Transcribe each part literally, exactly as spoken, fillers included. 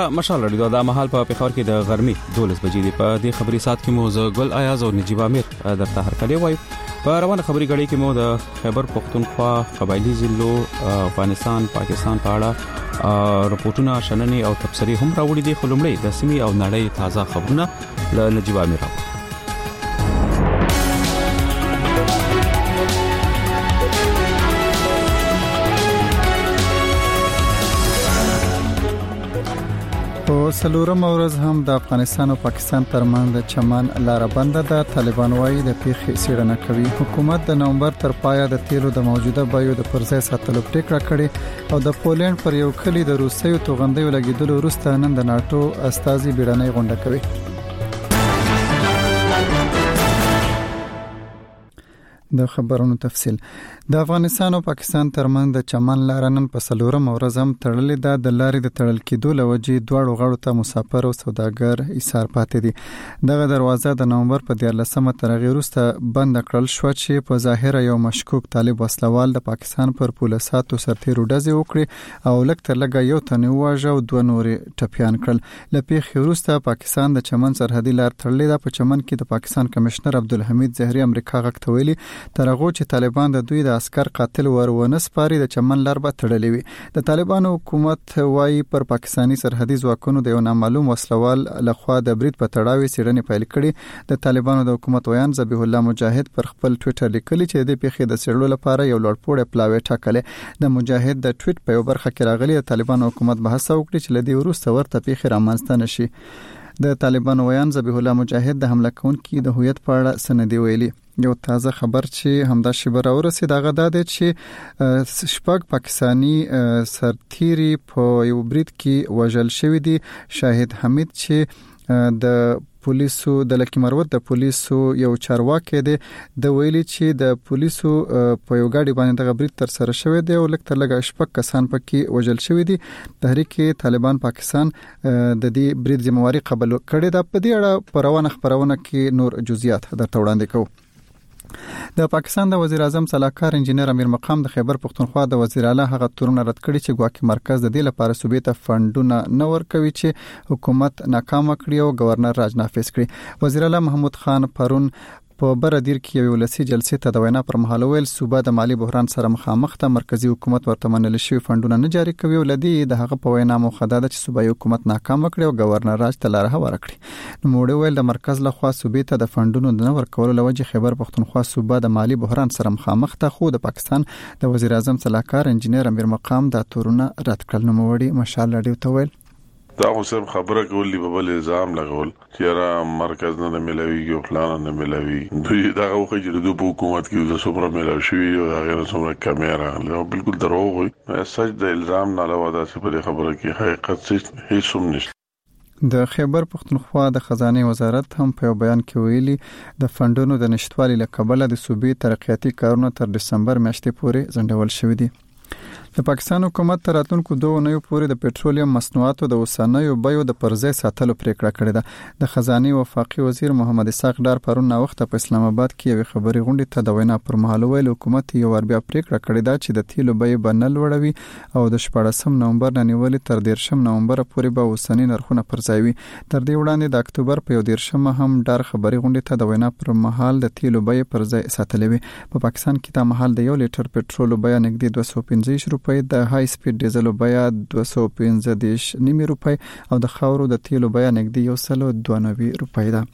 مشال رادیو د مهال په پیښور کې د غرمې دولس بجې دی. په دې خبري سات کې مو ز ګل ایاز او نجیب امیر درته هرکلی وایو. په روانه خبري غړي کې مو د خیبر پختونخوا قبایلی ضلعو افغانستان پاکستان په اړه رپورټونه شننې او تبصرې هم راوړي دي. خلمړی د سیمې او نړۍ تازه خبرونه له نجیب امیر. په سلورم ورځ هم د افغانستان او پاکستان ترمنځ د چمن لار بنده ده. طالبان وايي د پیښې څېړنه کوي. حکومت د نومبر تر پایه د تیلو د موجوده بیو د پرځای ساتلو پریکړه کړې او د پولند پر یو کلی د روسیو توغندیو لګیدلو وروسته نن د ناتو استازي بیړنۍ غونډه کوي. د خبرونو تفصيل. د افغانستان او پاکستان ترمنځ د چمن لار نن په سلورم ورځ هم تړلې ده. د لارې د تړل کېدو لوجې دواړو غاړو ته مسافر او سوداګر ایثار پاتې دي. دغه دروازه د نومبر په دیارلسمه ترغه وروسته بند کړل شو چې په ظاهر یو مشکوک طالب وسلوال د پاکستان پر پولیساتو سرتیرو ډزې وکړي او لکه تر لګه یو تن واژه او دوه نورې ټپيان کړل. لپیخ وروسته پاکستان د چمن سرحدي لار تړلې ده. په چمن کې د پاکستان کمشنر عبدالحمید زهري امریکا غږ ته ویلي ترغه چې طالبان د دوی د عسكر قاتل ورونه سپاري د چمن لار به تړلې وي. د طالبانو حکومت وايي پر پاکستانی سرحدي ځواکونو د یو نامعلوم وسلوال لخوا د برید په تړاو څېړنې پیل کړي. د طالبانو د حکومت ویان ذبیح الله مجاهد پر خپل ټوئیټر لیکلي چې د پیښې د څېړلو لپاره یو لوړپوړی پلاوی ټاکلې. د مجاهد د ټوئیټ په یو برخه کې راغلي د طالبانو حکومت بحث وکړي چې لدی ورسته ورته پیښې رامنځته نشي. د طالبانو ویان ذبیح الله مجاهد د حمله کوونکو د هویت په اړه سندې ویلي. یو تازه خبر چې همدا شبر اورسید هغه د دې چې شپږ پاکستانی سرتیري په یو برید کې وژل شوی دي. شاهد حمید چې د پولیسو د لکی مروت د پولیسو یو چارواکي دی د ویلي چې د پولیسو په یو غاډي باندې د برید تر سره شوی دی او لکه لګه شپږ کسان پکې وژل شوی دي. تحریک طالبان پاکستان د دې برید ذمہواری قبول کړې ده. په دې اړه پروانه خبرونه کې نور جزئیات درته وړاندې کوو. د پاکستان د وزیر اعظم صلاحکار انجنیر امیر مقام د خیبر پختونخوا د وزیر اعلی هغه تورونه رد کړي چې ګواکې مرکز د دې لپاره صوبې ته فندونه نه ورکوي چې حکومت ناکام کړی او گورنر راج نافذ کړي. وزیر اعلی محمود خان پرون په بردیر کې یو ولسی جلسې ته د وینا پر مهال ویل صوبه د مالی بحران سره مخامخ ده. مرکزی حکومت ورته منل شوی فندونه نه جاری کوي او لدی د هغه په وینا مخدده چې صوبایي حکومت ناکام کړي او گورنر راج ته لاره هواره کړي. نو موږ ویل د مرکز له خوا صوبې ته د فندونو نه ورکول لوجه خیبر پختونخوا صوبه د مالی بحران سره مخامخ ده. خو د پاکستان د وزیر اعظم صلاحکار انجنیر امیر مقام دا تورونه رد کړل. نو موږ مشال لډیو ته ویل دا خو صرف خبره کول دی، په بل الزام لګول چې را مرکز نه ملوي یو پلان نه ملوي. دوی دا خو چې د حکومت کې د سوپر ملو شوی او هغه سره کیمرا له بالکل دروغ وي. سچ د الزام نه علاوه دا څه په خبره کې حقیقت هیڅ هم نشته. د خیبر پختونخوا د خزانه وزارت هم په بیان کې ویلي د فندونو د نشټوالي له کبله د صوبې ترقیاتي کارونه تر دسمبر میاشتې پورې ځنډول شوې دي. د پاکستان حکومت تر راتلونکو دوه نوي پورې د پېټرولیم مصنوعاتو د اوسنیو بیو د پرځای ساتلو پریکړه کړې ده. د خزانه وفاقي وزیر محمد اسحاق ډار پرون نا وخت په اسلام آباد کې یو خبري غونډه ته د وینا پر مهال ویل حکومت یو ور بیا پریکړه کړې ده چې د تیلو بیې بنل وړوي او د شپږم نومبر نه نیولې تر دیرشم نومبر پورې به اوسنی نرخونه پرځای وي. تر دې وړاندې د اکتوبر په دیرشم هم ډار خبري غونډه ته د وینا پر مهال د تیلو بیې پرځای ساتلې وي. په پاکستان کې تا مهال د یو لیټر پېټرول بیه نږدې دوه سوه پنځه روپۍ، د های سپیډ ډیزل بیه دوه سوه پنځه نیمه روپۍ او د خاورو د تیلو بیه نږدې یو سل دوه نوي روپۍ ده.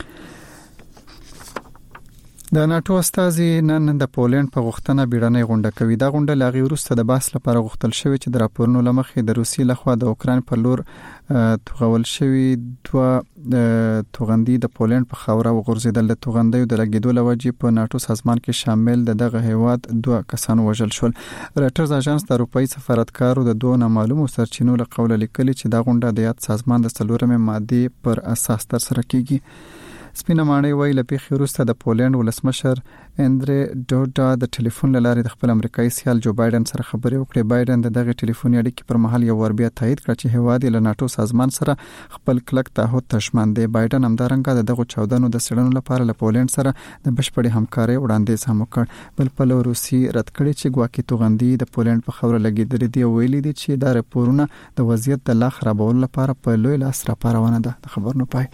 د ناتو استازي نن د پولند په غوښتنه بیړنۍ غونډه کوي. دا غونډه لاغي وروسته د بحث لپاره غوښتل شوی چې د راپورونو لمخې د روسي لخوا د اوکران پر لور توغول شوی دوه توغندي د پولند په خاوره وغورځیدل. د توغندیو د لګیدو لوجې په ناتو سازمان کې شامل د دغه هیواد دوه کسان وژل شول. رایټرز اژانس د اروپאי سفارتکارو د دوه نامعلومو سرچینو له قوله لیکلي چې دا غونډه د یاد سازمان د څلورمې ماده پر اساس تر سره کیږي. سپینه ماڼۍ وایي له پیښې وروسته د پولند ولسمشر اندرې ډوډا د ټلیفون له لارې د خپل امریکایي سیال جو بایدن سره خبرې وکړې. بایدن د دغه ټلیفوني اړیکې پر مهال یو ور بیا تایید کړ چې هیواد یې له ناتو سازمان سره خپل کلک تعهد ته ژمن دی. بایدن همدارنګه د دغه چاودنو د څېړنو لپاره له پولند سره د بشپړې همکارۍ وړاندیز هم وکړ. بل پلو روسي رد کړی چې ګواکې توغندي د پولند په خبره لګېدلې دي او ویلي دي چې دا راپورونه د وضعیت د لا خرابولو لپاره په لوی لاس راپارونه ده. د خبرونو پای.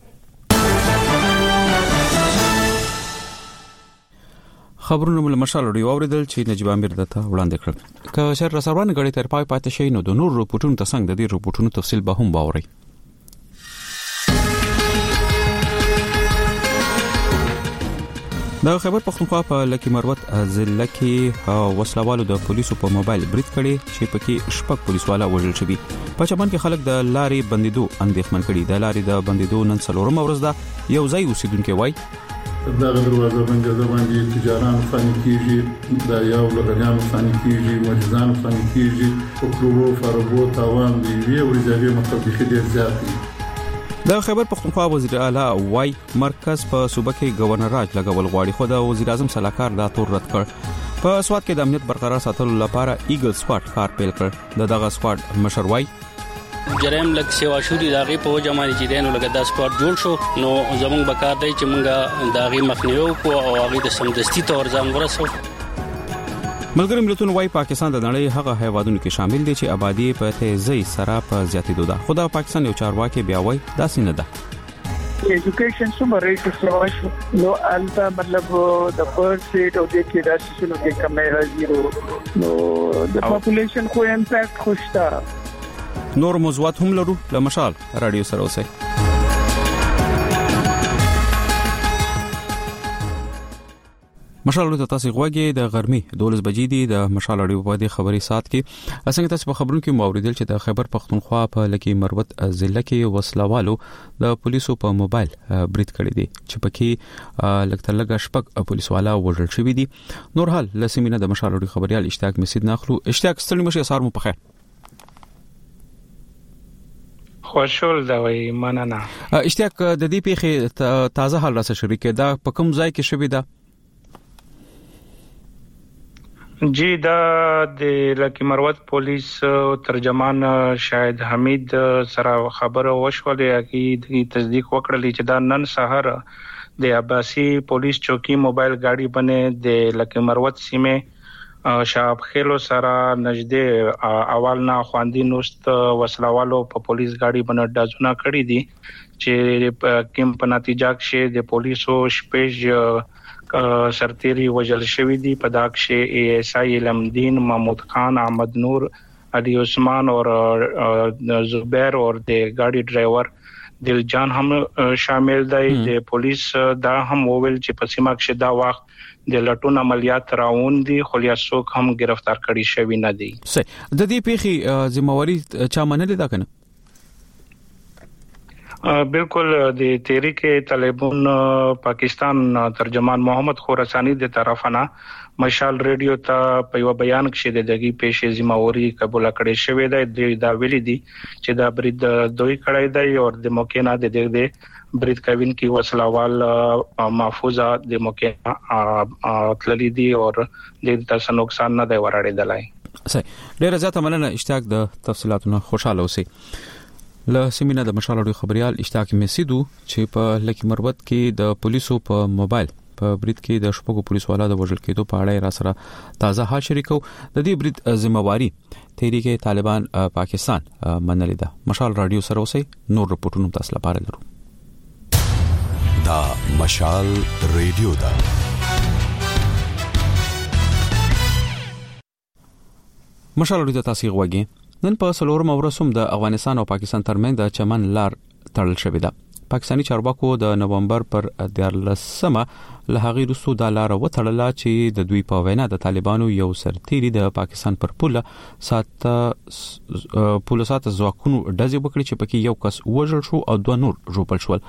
خبرونه مل مشال اوري اوریدل چې نجيب امیر دته وړاندې کړ. که شر رسوان غړي تر پای پاتې شي نو د نور رپورټونو ته څنګه د دې رپورټونو تفصیل به هم باوري. د خیبر پختونخوا په لکی مروت ضلع کې وسلوالو د پولیسو په موبایل برید کړي چې پکې شپږ پولیسوالا وژل شوي. په چمن کې خلک د لارې بندیدو اندېښمن کړي. د لارې د بندیدو نن څلورم ورځ ده. یو ځای اوسیدونکو وایي دا دروازه باندې د باندې تجاران فن کیږي، دا یو لګیان فن کیږي، مجزان فن کیږي، او کلو فربو تاوان دی وی او ځای مخکې ډیر زیات دي. د خیبر پختونخوا وزیر اعلی وای مرکز په صوبه کې گورنر راج لګول غواړي، خو د وزیر اعظم صلاحکار دا تور رد کړ. په سواد کې د امنیت برقرار ساتلو لپاره ایګل سکواډ کار پیل کړ. د دغه سکواډ مشر وای جرم لک سیوا شو دي داغي په وجماني چې دینو لګا د سپورت جوړ شو نو زمونږ بکار دی چې مونږه داغي مخنیو کو او هغه د سمدستي تور ځان ورسو. ملګری ملتونه وای پاکستان د نړۍ هغه هیوادونو کې شامل دي چې آبادی په تیزی سره په زیاتېدو ده. خو د پاکستان یو چارواکي بیا وای دا سینه ده. ایجوکیشن څومره ریټ سیوا شو نو البته مطلب د فرست سیټ او د کې راشي نو کې کمه راځي نو د پاپولیشن خو امپیکټ خوشتا. نور موضوعات هم لرو. لمشال رادیو سره اوسئ. مشال ته تاسو غوږی د غرمې دولس بجې دی. د مشال اړیو په دې خبري سات کې اسنګ تاسو په خبرونو کې موریدل چې د خیبر پختونخوا په لکی مروت ضلع کې وسلوالو د پولیسو په موبایل برید کړی دی چې پکې لکتر لګا شپږ پولیسوالا وژل شوی دي. نور حال لسمینه د مشال اړیو خبريال اشتیاق مسید ناخلو. اشتیاق ستړي مشه سار مو په خیر. خوشحال دا وای مننه. اشتیاق د دې پیښې تازه حال را سره شریک دا په کوم ځای کې شوی دا؟ جی دا د لکی مروت پولیس ترجمان شاهد حمید سره خبره وشوله کی تصدیق وکړلی چې دا نن سحر د عباسی پولیس چوکی موبایل گاڑی باندې د لکی مروت سیمه شاب خېلو سره نږدې اول نه خواندي نوست وسلوالو په پولیس گاڑی باندې دازونه کړی دي چې کوم په نتیجه کې د پولیسو شپږ سرتيري وجل شوی دي. په داک شي ای ایس آی علمدین، محمود خان، احمد نور، علي عثمان اور زبیر اور د گاڑی ډرایور دلجان هم شامل دی. د پولیس دا هم وویل چې په سیمه کې دا وخت د لټون عملیات راون دي خو یا څوک هم گرفتار کړي شوی نه دي. صحیح. د دې پیښې ذمہواری چا منلې ده کنه؟ بالکل د تحریک طالبان پاکستان ترجمان محمد خوراسانی د طرفانه مشال ریډیو ته په یو بیان کې د دغه پیښې ذمہواری قبول کړي شوی دی. دا ویلي دي چې دا برید دوی کړی دی او د موقع نه د دې برید کوین کې وسلوال محفوظه د موقع تللی دي او د تاسو نقصان نه دی ورړېدلای. صحیح. ډیر زیاته مننه اشتیاق د تفصيلاتونو خوشاله اوسئ. له سیمینه د مشال اړیو خبريال اشتیاق مسیدو چې په لکی مروت کې د پولیسو په موبایل په برید کې د شپږو پولیسوالا د وژل کېدو په اړه را سره تازه حال شریکو. د دې برید ذمہواری تحریک طالبان پاکستان منلې ده. مشال رادیو سره اوسئ. نور رپورټونه تاسو لپاره لرو. دا مشال ریډیو ده. مشال اړیو تاسو غوږی. نن په څلورم ورځ د افغانستان او پاکستان ترمنځ د چمن لار تړل شوې ده. پاکستاني چارواکو د نومبر پر دیارلسمه له هغې وروسته د لار وتړله چې د دوی په وینا د طالبانو یو سرتیری د پاکستان پر پوله سات پوله سات ځواکونو ډزې وکړي چې پکې یو کس وژل شو او دوه نور ژوبل شول.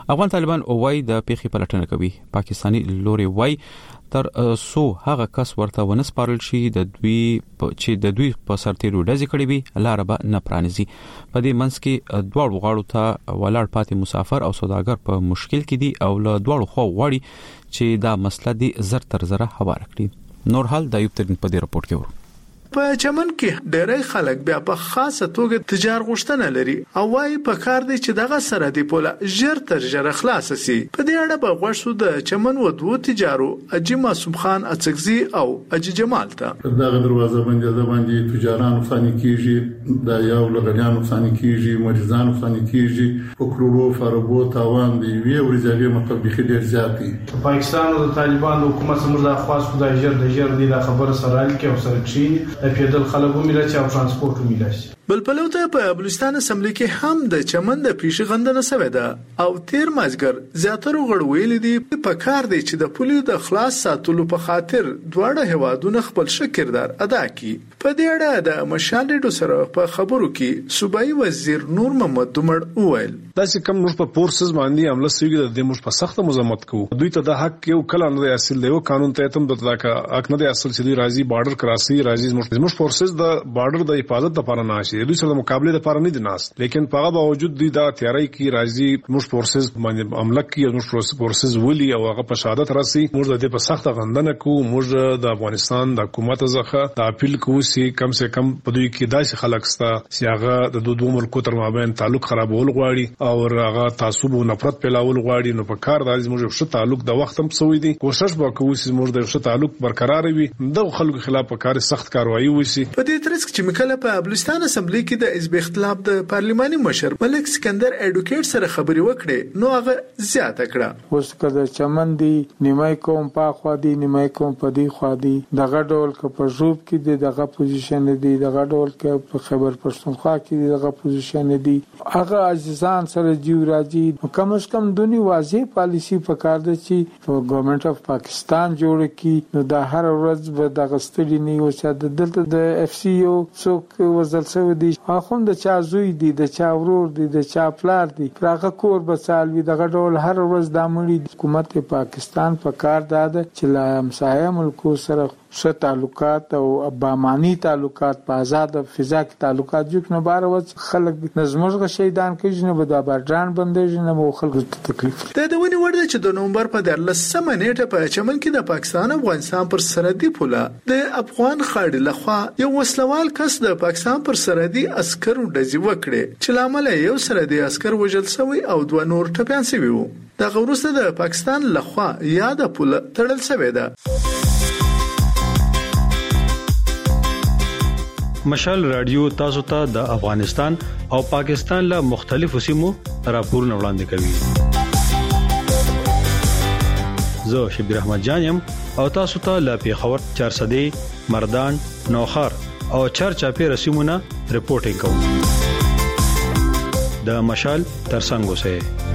افغان طالبان وایي د پیښې پلټنه کوي. پاکستاني لوري وایي تر سو هغه کس ورته ونسپارل شي د دوی چې د دوی په سرتیرو ډزې کړې وي لار به نه پرانیزي. په دې منځ کې دواړو غاړو ته ولاړ پاتې مسافر او سوداګر په مشکل کې دي او له دواړو خوا غواړي چې دا مسله دي زر تر زره هوار کړي. نور حال د ایوب ترین په دې رپورت کې ورو. په چمن کې ډېری خلک بیا په خاصه توګه تجار غوښتنه لري او وايي په کار دی چې دغه سرحدي پوله ژر تر ژره خلاص شي. په دې اړه به غوښتو د چمن و دوه تجارو اجي معصوم خان اڅکزي او اجي جمال ته دغه دروازه باندې د باندې تجارانو فانی کیږي د یو لغړیانو فانی کیږي مریضانو فانی کیږي په کروړو فاربو تاوان دی وی ورځي مطبخي ډېر زیاتی. پاکستان او طالبان حکومت سمره خاص خدای ژر د ژر دی د خبره سره کې او سره چی پیدل خلکو ملت او ترانسپورت ملت. بل پلوته په بلوچستان اسمبلی کې هم د چمن د پیښې غندنه شوې ده او تیر مازګر زیاتره غړ ویل دي په کار دی چې د پولیو د خلاص ساتلو په خاطر دواړه هوادونه خپل شکردار ادا کړي. په دې اړه د مشال ریډو سره په خبرو کې صوبایي وزیر نور محمد دمړ وویل دا چې کوم موږ په فورسز باندې عمله سوي د موږ په سخت مزاحمت کوو دوی ته د حق یو کله نه اصل دی او قانون ته تم د تاکه حق نه دی اصل چې دوی راځي بارډر کراسي راځي موږ فورسز د بارډر د حفاظت لپاره نه شي دوی سره مقابله لپاره نه دي ناس لیکن په هغه باوجود دوی دا تیاری کی راځي موږ فورسز باندې عمله کوي او موږ فورسز ولي او هغه په شهادت راسي موږ د دې په سخت غندنه کوو موږ د افغانستان د حکومت څخه د اپیل کوو چې کم سے کم په دوی کې داسې خلک ستا چې هغه د دوه ملکو تر مابین تعلق خرابول غواړي او هغه تعصب او نفرت پیلاول غواړي نو په کار د موږ ښه تعلق د وخت هم سوي دي کوشش وکړو چې موږ د ښه تعلق برقرار وي د خلکو خلاف په کار سخت کاروایی وشي. په دې ترڅ کې مکله په بلوچستان اسمبلی کې د حزب اختلاف د پارلماني مشر ملک سکندر اډوکیټ سره خبري وکړي نو هغه زیاته کړه اوس کله چمن دی نیمای کوم په خوا دی نیمای کوم په دی خوا دی دغه ډول ک په ژوب کې دغه پوزیشن دی دغه ډول ک په خبر پښتونخوا کې دغه پوزیشن دی هغه عزیزان سره جیو راځي کم از کم دونی واضح پالیسی په کار دی چې په ګورنمنت اف پاکستان جوړ کی نو د هر ورځ به دغه ستړي نه و چې د دلته د اف سی او څوک وزل سوی دی اخوند د چا زوی دی د چا ورور دی د چا پلار دی راغه کور به سالوي دغه ډول هر ورځ د مړي حکومت پاکستان په کار داده چې لا همسایه ملکو سره ښه تعلقات او بامانی تعلقات په آزاد فضا کې تعلقات جوړ نه بار وځ خلک نظمږه شهیدان کې نه به د بارډران بندېږي نه مو خلکو ته تکلیف ده د ونی ورده چې د نومبر په درلسمه نیټه په چمن کې د پاکستان افغانستان پر سرحدي پوله د افغان خاړي لخوا یو وسلوال کس د پاکستان پر سرحدي عسکرو ډزې وکړي چې لامل یو سرحدي عسكر وژل شوی او دوه نور ټپيان شوی وو. د غوروسته د پاکستان لخوا یاد پوله تړل شوی ده. مشال رادیو تاسو ته د افغانستان او پاکستان له مختلفو سیمو راپورونه وړاندې کوي. زه شبیر احمد جانم او تاسو ته له پیښور چارسدې مردان نوخار او چارچاپې رسیمونه رپورټینګ کوم. د مشال ترڅنګ اوسئ.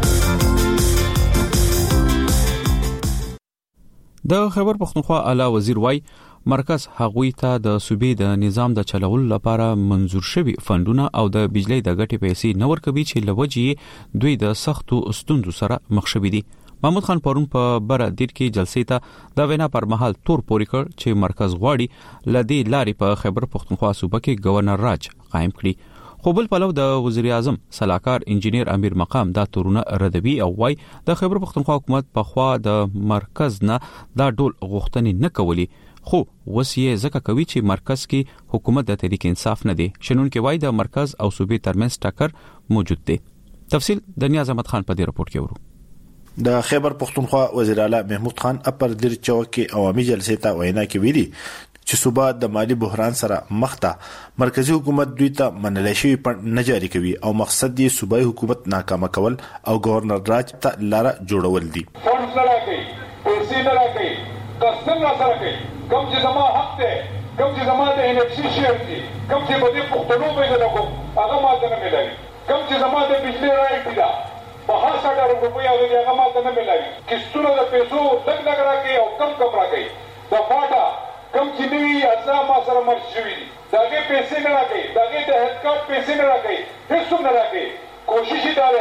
د خیبر پختونخوا اعلی وزیر وای مرکز هغوی ته د صوبې د نظام د چلولو لپاره منظور شوی فندونه او د بجلی د غټي پیسې نور کوي چې لوجي دوی د سختو ستوندو سره مخ شوي دي. محمود خان پرون په بره دیر کې جلسې ته د وینا پر مهال تور پوري کړ چې مرکز غواړي لدی لاري په خیبر پختونخوا صوبه کې گورنر راج قائم کړي. خو بل پلو د وزیر اعظم صلاحکار انجینیر امیر مقام دا تورونه ردوي او وای د خیبر پختونخوا حکومت په خوا د مرکز نه دا ډول غوښتنې نه کوي خو وسیه ځکه کوي چې مرکز کې حکومت د تحریک انصاف نه دی. شنون کې وای د مرکز او صوبې ترمنځ ټکر موجود دی. تفصیل د نیاز احمد خان په دې رپورت کې ورو. د خیبر پختونخوا وزیر اعلی محمود خان اپر دیر چوک کې عوامي جلسې ته وینا کې ویلي چې صوبه د مالی بحران سره مخ ده مرکزی حکومت دوی ته منلای شوی پند نه جاری کوي او مقصد یې صوبایي حکومت ناکامه کول او گورنر راج ته لاره جوړول دي. فند سره کوي پیسې نه راکړي قسم را سره کوي کوم چې زما حق ده کوم چې زما د انفسي شیر دي کوم چې په دې پښتنو باندې لګو هغه ما ته نه ملایي کوم چې زما د بجلی رایټ ده په هر څه ډول روپیا هغه ما ته نه ملایي کیسټونه د پیسو لګ لګ راکړي او کم کم راکړي د فاټا کم چې نوی اځه ما سره مرچ شوی دي داګه پیسې نه راکړي داګه د هډ کارت پیسې نه راکړي هیڅ نه راکړي کوشش یې دا ده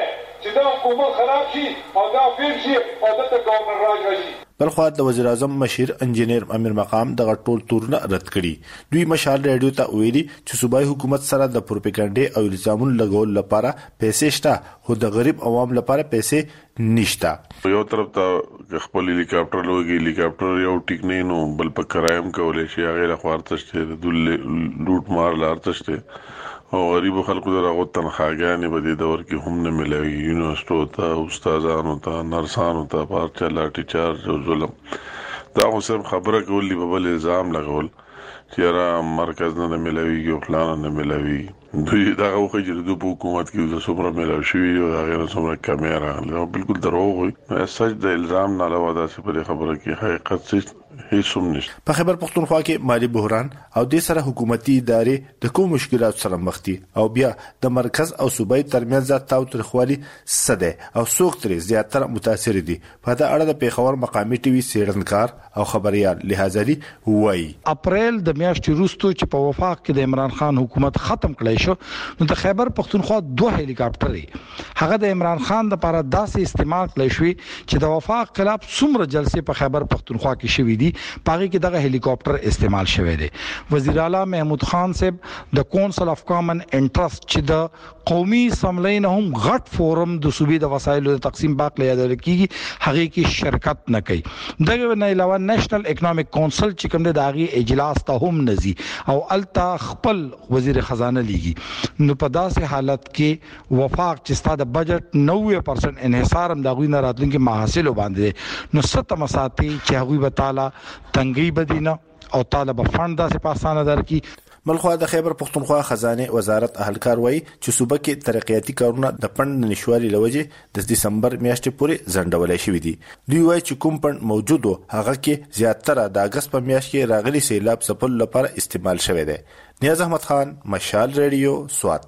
چې دا حکومت خراب شي او دا فیل شي او دلته ګورنر راج راشي. بلخوا د وزیر اعظم مشیر انجینیر امیر مقام دغه ټول تورونه رد کړي. دوی مشال ریډیو ته ویلي چې صوبایي حکومت سره د پروپاګاندا او الزامونو لګول لپاره پیسې شته خو د غریب عوام لپاره پیسې نشته. یو طرف ته خپل هلیکاپټر لوګي هلیکاپټر یو ټیک نه نو بل په کرایم کولې شي هغه خوارتشته د لوټ مار لارتشته او غریب خلکو دغه تنخواګانې په دې دور کې هم نه ملوي. یونیورسيټو ته استادانو ته نرسانو ته پارچا لاټي چارج او ظلم دا اوسم خبره کولی په بل الزام لګول چې را مرکز نه ملوي یو پلان نه ملوي. دوی دا وخت چې د حکومت کې د سوپر ملوي شوی او هغه نه سمره کیمرا له بالکل دروغ وي. سچ د الزام نه علاوه دا څه په خبره کې حقیقت څه هیڅ هم نشته. په خیبر پختونخوا کې مالی بحران او د سره حکومتي ادارې د کوم مشکلات سره مخ دي او بیا د مرکز او صوبایي ترمنځ تاو ترخوالي سده او څوک ترې زیاتره متاثر دي. په دا اړه د پیښور مقامي ټي وي سیړنکار او خبريال لحاظري وایي اپریل د میاشتې وروسته چې په وفاق کې د عمران خان حکومت ختم کړی شو نو د خیبر پختونخوا دوه هلیکاپټر هغه د عمران خان لپاره داسې استعمال کړی شوی چې د وفاق خلاف څومره جلسې په خیبر پختونخوا کې شوې دي پاغي کې دغه هلیکاپټر استعمال شوی دی. وزیر اعلی محمود خان صاحب د کونسل اف کامن انټرست چې د قومي اسمبلی نه هم غټ فورم د صوبې د وسایلو د تقسیم باق لیدل کیږي هغه کې شرکت نه کوي. دغه نه علاوه نېشنل اکونومیک کونسل چې کوم د داغي اجلاس ته هم نزي او التا خپل وزیر خزانه لیږي. نو په داسې حالت کې وفاق چې ستاسو د بجټ نوي پرسنټ انحصار هم دغوی نه راتلونکي محاصلو باندې نو ست مساتی چې هغوی به تعالی تنګي بدینه او طالب فند داسې پاسانه درکې. بلخوا د خیبر پختونخوا خزانه وزارت اهلکار وایي چې صوبه کې ترقیاتي کارونه د پند نشوالي لوجې د دسمبر میاشتې پورې ځنډول شوی دي. دوی وایي چې کوم پند موجود و هغه کې زیاتره د اگست په میاشت کې راغلي سیلاب ځپل لپاره استعمال شوی دی. نیاز احمد خان مشال ریډیو سوات.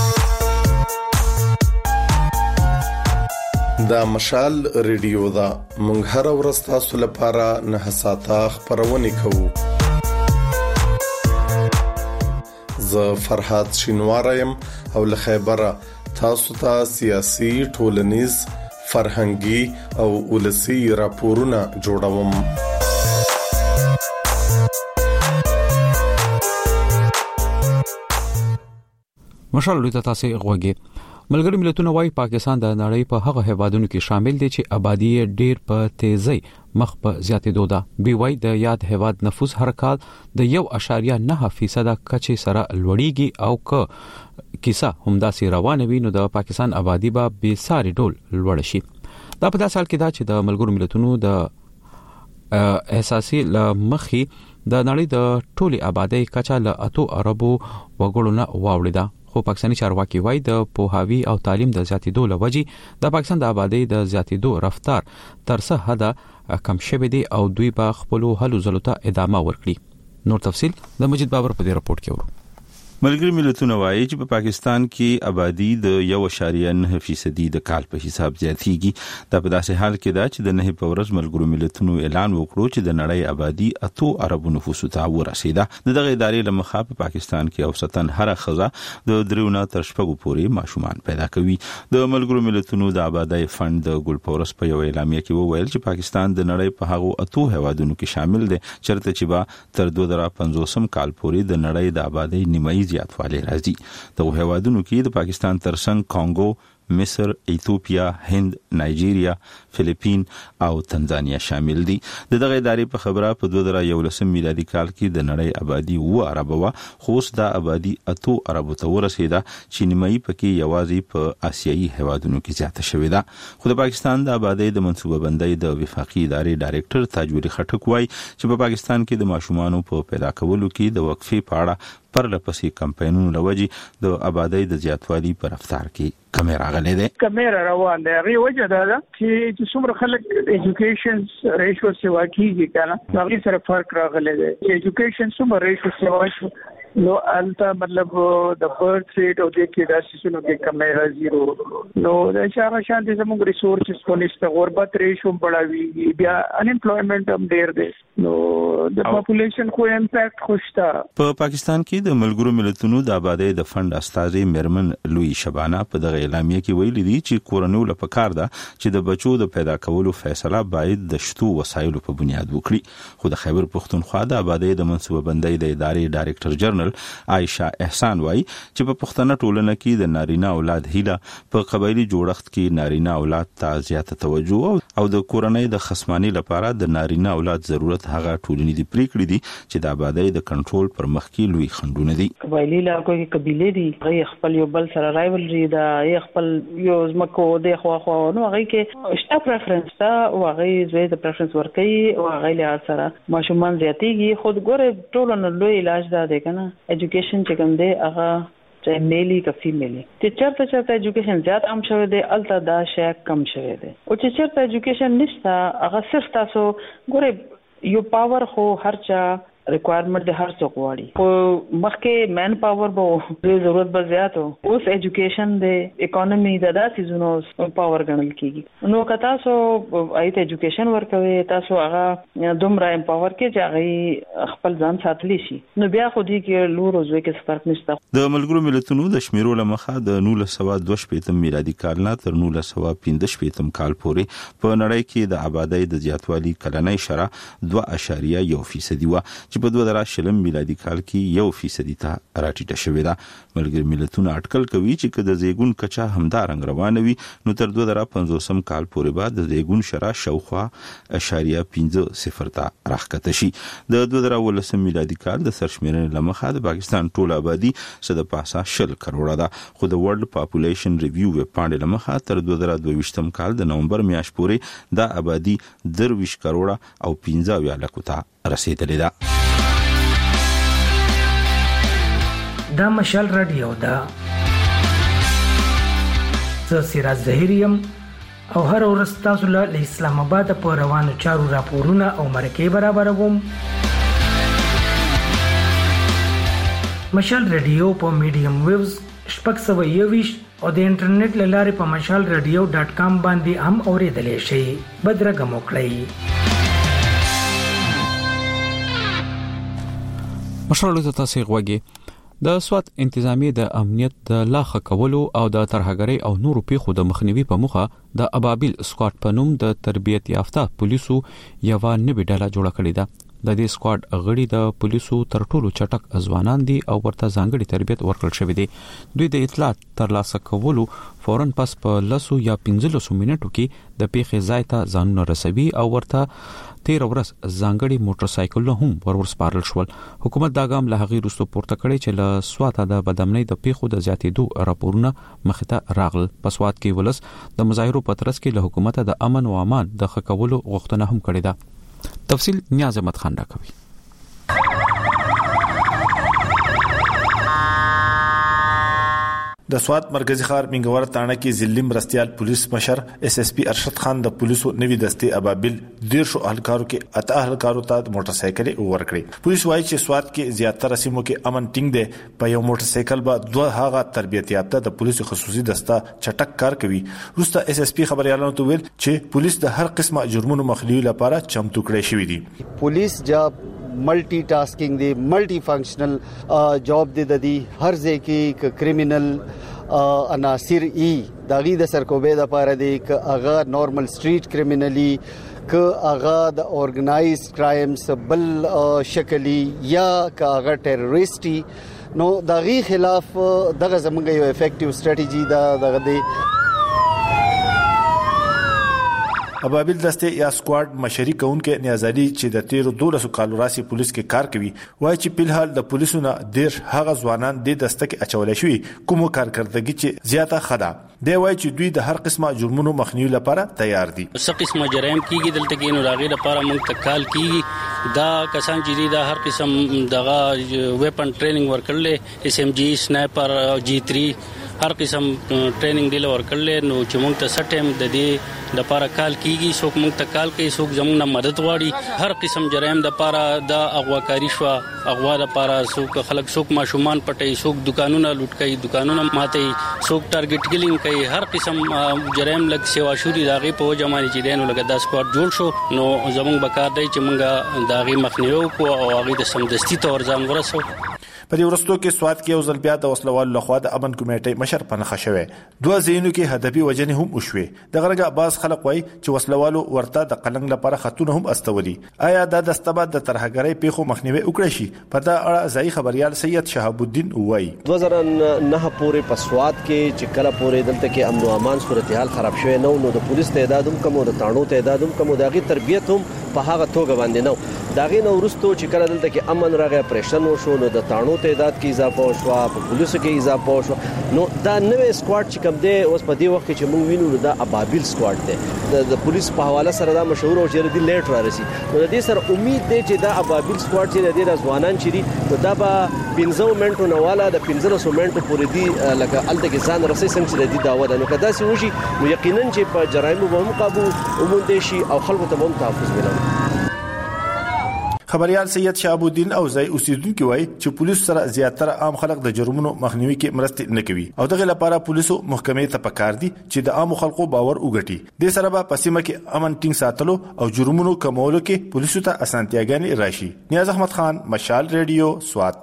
دا مشال ریډیو دا مونږ هر ورځ تاسو لپاره نه ساته خبرونه کوو. زه فرحات شینوارم او له خیبره تاسو ته سیاسي ټولنیز فرهنګي او ولسی راپورونه جوړوم. مشال لوی تاسو غوږی ملګری ملتونه وايي پاکستان د نړۍ په هغه هیوادونو کې شامل دي چې آبادی ډیر په تیزی مخ په زیاتېدو ده. بي وايي د یاد هیواد نفوس هر کال د یو اشاریه نه فیصد کچې سره لوړیږي او که کیسه همداسې روانه وي نو د پاکستان آبادی به به ساري ډول لوړ شي. دا په داسې حال کې دا چې د ملګرو ملتونو د احساسي لمخي د نړۍ د ټولي آبادی کچه له اتو اربو وګړو نه واوړي. خو پاکستاني چارواکي وايي د پوهاوی او تعلیم د زیاتېدو لوجې د پاکستان د آبادی د زیاتېدو رفتار تر څه حد کم شوی دی او دوی په خپل هلو ځلو ته ادامه ورکړي. نور تفصيل د مجید بابر په دې راپورټ کې ورو. ملګری ملتونه وایي چې په پاکستان کې آبادی د یو اشاریه نه فیصد د کال په حساب زیاتېږي. دا په داسې حال کې ده چې د نه په ورځ ملګرو ملتونو اعلان وکړو چې د نړۍ آبادی اتو اربو نفوس ته ورسیده. دغه ادارې له مخه په پاکستان کې اوسطن هر خزه د دریونه تر شپږو پورې ماشومان پیدا کوي. د ملګرو ملتونو د آبادی فند د ګل پورس په یو اعلامیه کې وویل چې پاکستان د نړۍ په هغو اتو هیوادونو کې شامل دی چرته چې با تر دوه زره پنځوسم کال پورې د نړۍ د آبادی نیمایي زیاتوالی راځي. د هیوادونو کې د پاکستان ترڅنګ کانګو، مصر، ایتوپیا، هند، نایجیریا، فلیپین او تنزانیا شامل دي. دغه ادارې په خبره په دوه زره یولسم میلادي کال کې د نړۍ آبادی و اربو خو اوس د آبادی اتو اربو ته ورسیده چې نیمایي پکې یوازې په آسیایي هیوادونو کې زیاته شوې ده. خو د پاکستان د آبادی د منصوبه بندۍ د وفاقي ادارې ډایریکټر تاجوري خټک وایي چې په پاکستان کې د ماشومانو په پیدا کولو کې د وقفې په اړه پر لپسې کمپاینونو لوجي د آبادی د زیاتوالي په رفتار کې کمی راغلی دی. کمی روان دی. هغه وجه دا ده چې څومره خلک ایجوکیشن ریشو سیوا کیږي کنه هغه سره فرق راغلی دی. ایجوکیشن څومره ریشو سیوا شو نو التا مطلب د برث ریټ او د کې د سيسونو کې کمی راځي نو د اشاره شان دي زموږ ریسورسز پولیس ته غربت ریشو بڑھاوي بیا انپلویمنٹ هم ډیر دی نو د پاپولیشن کو امپیکټ خوشتا. په پاکستان کې د ملګرو ملتونو د آبادی د فند استاذ مرمن لوی شبانه په دغه اعلامیه کې ویلي دي چې کورنۍ له پکار ده چې د بچو د پیدا کولو فیصله باید د شتو وسایلو په بنیاد وکړي. خو د خیبر پښتونخوا د آبادی د منصوبه بندۍ د ادارې ډایریکټر جنرال عائشہ احسان وایي چې په پښتنه ټولنه کې د نارینه اولاد هیله په قبایلی جوړښت کې نارینه اولاد ته زیاته توجه او د کورنۍ د خصمانی لپاره د نارینه اولاد ضرورت هغه ټولنې دی پریکړې دي چې د آبادی د کنټرول پر مخ کې لوی خنډونه دي. قبایلی علاقو کې قبيله دي غي خپل یو بل سره رایولري دا یو خپل یو زمکو د خوا خوا نو هغه کې شته پریفرنس تا او هغه زوی د پریفرنس ورکي او هغه له سره ماشومان زیاتېږي. خود ګوره ټولنه لوی علاج ده ده کنه اډوকেশন چې کوم دی هغه چې میلی کا فیمیلی چې چرته چرته اډوকেশন زیات عام شوی دی الته دا شی کم شوی دی او چې چرته اډوকেশن نشته هغه صرف تاسو ګوره یو پاور خو هرچا ریکوایرمنٹ د هر څوک واړي خو مخکې مین پاور به د ضرورت به زیات او اوس اډوকেশن د اکانومي د داسې زونو پاور ګڼل کیږي نو که تاسو ایت اډوকেশن ورکوي تاسو هغه دومره امپاور کې چې هغه خپل ځان ساتلی شي نو بیا خو دې کې لور او زوی کې فرق نشته. د ملګرو ملتونو د شمیرو لمخه د نولس سوه دوه شپېتم میلادي کال نه تر نولس سوه پنځه شپېتم کال پورې په نړۍ کې د آبادی د زیاتوالي کلنۍ شرح دوه اعشاریه یو فیصدي و چې په دوه زره شلم میلادي کال کې یو فیصدي ته راټیټه شوې ده. ملګري ملتونه اټکل کوي چې که د زیګون کچا همدارنګ روانه وي نو تر دوه زره پنځوسم کال پورې به د زیګون شرح شاوخوا اعشاریه پنځه صفر ته راښکته شي. د دوه زره ولسم میلادي کال د سرشمیرنې لمخه د پاکستان ټول آبادی څه د پاسه شل کروڑه ده خو د ورلد پاپولیشن ریویو ویب پاڼې لمخه تر دوه زره دوه ویشتم کال د نومبر میاشت پورې د آبادی درویش کروڑه او پنځه اویا لکو ته رسیدلې ده. دا مشال رادیو دا زه سراج زهیریم او هر ورځ تاسو له اسلام آباد په روانو چارو راپورونه او مرکې برابروم. مشال رادیو په میډیم ویوز شپږ سوه یوویشت او د انټرنیټ له لارې په مشال رادیو ډاټ کام باندې هم اورېدلی شئ. بدرګه مو کړئ. مشال ته تاسو غوږی د سوات انتظامی د امنیت د لاخه کولو او د ترهګری او نورو پیښو د مخنیوي په مخه د ابابیل سکواډ په نوم د تربیت یافته پولیسو یو نوې ډله جوړه کړې ده. د دې سکواډ غړي د پولیسو تر ټولو چټک ځوانان دي او ورته ځانګړي تربیت ورکړل شوی دی. دوی د اطلاعات ترلاسه کولو فورن پس په لسو یا پنځلسو منټو کې د پیښې ځای ته ځانونه رسوي او ورته تیر ورځ ځانګړي موټر سایکل هم ورور سپارل شول. حکومت دا ګام له هغې وروسته پورته کړی چې له سواته د بدامنۍ د پیښو د زیاتېدو راپورونه مخې ته راغلل. په سوات کې ولس د مظاهرو په ترڅ کې له حکومته د امن او امان د ښه کولو غوښتنه هم کړې ده. تفصیل نیاز احمد خان راکوي. د سوات مرکزی ښار منګور تانه کې ضلعي مرستيال پولیس مشر اس اس پی ارشد خان د پولیسو نوی دستې ابابل ډیر شو اهلکارو کې اته اهلکارو ته موټر سایکل ورکړي. پولیس وايي چې سوات کې زیاتره سیمو کې امن ټینګ دی. په یو موټر سایکل به دوه هغه تربیت یافته د پولیسو خصوصي دسته چټک کار کوي. روسته اس اس پی خبريالانو ته ویل چې پولیس د هر قسمه جرمونو مخنیوي لپاره چمتو کړی شوی دی. پولیس جاب ملټي ټاسکینګ دی ملټي فنکشنل جاب دی د دې هر ځای کې کریمینل عناصر ای داغي د سرکوبې د پاره دی ک اغه نورمل سټریټ کریمینلی ک اغه د اورګنایزډ کرایمز بل شکلی یا ک اغه ټیرریسټي نو داغي خلاف دغه زمونږ یو افیکټیو سټریټیجی دا دغه دی. ابابل دسته یا سکواډ مشري کونکي نیازالي چې د تیر دولسو کالو راسي پولیس کې کار کوي وایي چې په الحال د پولیسو نه ډیر هغه ځوانان د دسته کې اچول شوی کوم کارکړدګي چې زیاته خدا دی. وایي چې دوی د هر قسمه جرمونو مخنیوي لپاره تیار دي. څه قسمه جرایم کیږي دلته کې نو راغي لپاره موږ تکال کیږي دا کسان چې دا هر قسم دغه ویپن ټریننګ ورکړل اس ام جی سنایپر جی تھری هر قسم ټریننګ دی لور کړل نو چې موږ ته سټیم د دې د لپاره کال کیږي څوک موږ ته کال کوي څوک زموږ نه مدد غواړي هر قسم جرایم د لپاره د اغواکاری شو اغوا د لپاره څوک خلک څوک ماشومان پټي څوک دکانونه لوټ کوي دکانونه ماتي څوک ټارګټ کیلینګ کوي هر قسم جرایم لګ سیوا شوري داغه په جماعي چې دین لګ د سکواډ جوړ شو نو زموږ بکار دی چې موږ داغه مخنیو کو او هغه د سمدستي تور ځان ورسو په دې ورستو کې سواد کې اوزل بیا د وسلوال لخوا د امن کمیټې مشر پنخه شوه دوه زینو کې هدفي وجنه هم وشوي د غرګه باز خلک وای چې وسلوالو ورته د قلنګ لپاره خطونه هم استولي آیا د دستباد د ترهګرۍ پیخو مخنیوي وکړي شي په دا اړه ځای خبريال سید شهاب الدین وای دوه هزار نه پورې په سواد کې چې کله پورې دلته کې امن او امان صورتحال خراب شوه نو نو د پولیس تعداد هم کم او د تانو تعداد هم کم او دغه تربیت هم په هغه توګه باندې نو داغه نو ورستو چې کله دلته کې امن راغی پرېشن وشو نو د تانو تعداد کې اضافه وشو په پولیسو کې اضافه وشو نو دا نوې سکواډ چې کوم دی اوس په دې وخت کې چې موږ وینو دا ابابیل سکواډ دی د پولیس په حواله سره دا مشهور او چې د لیټ را رسی نو د دې سره امید دی چې دا ابابیل سکواډ چې د ځوانان چيري نو دا به پنځه منټو نه والا د پنځه منټو پورې دی لکه الته کې ځان رسي څنګه چې د داوا د نو کدا سي وشي نو یقینا چې په جرایمو به هم قابو وموندي شي او خلکو ته هم تحفظ ملوي خبريال سید شهاب الدین او ځای اوسیدونکو وای چې پولیس سره زیاتره عام خلک د جرمونو مخنیوي کې مرسته نه کوي او دغه لپاره پولیسو محکمې ته پکار دي چې د عام خلکو باور وګټي د سره په پسیمه کې امن ټینګ ساتلو او جرمونو کمولو کې پولیسو ته اسانتیاګانې راشي نیاز احمد خان مشال ریډیو سوات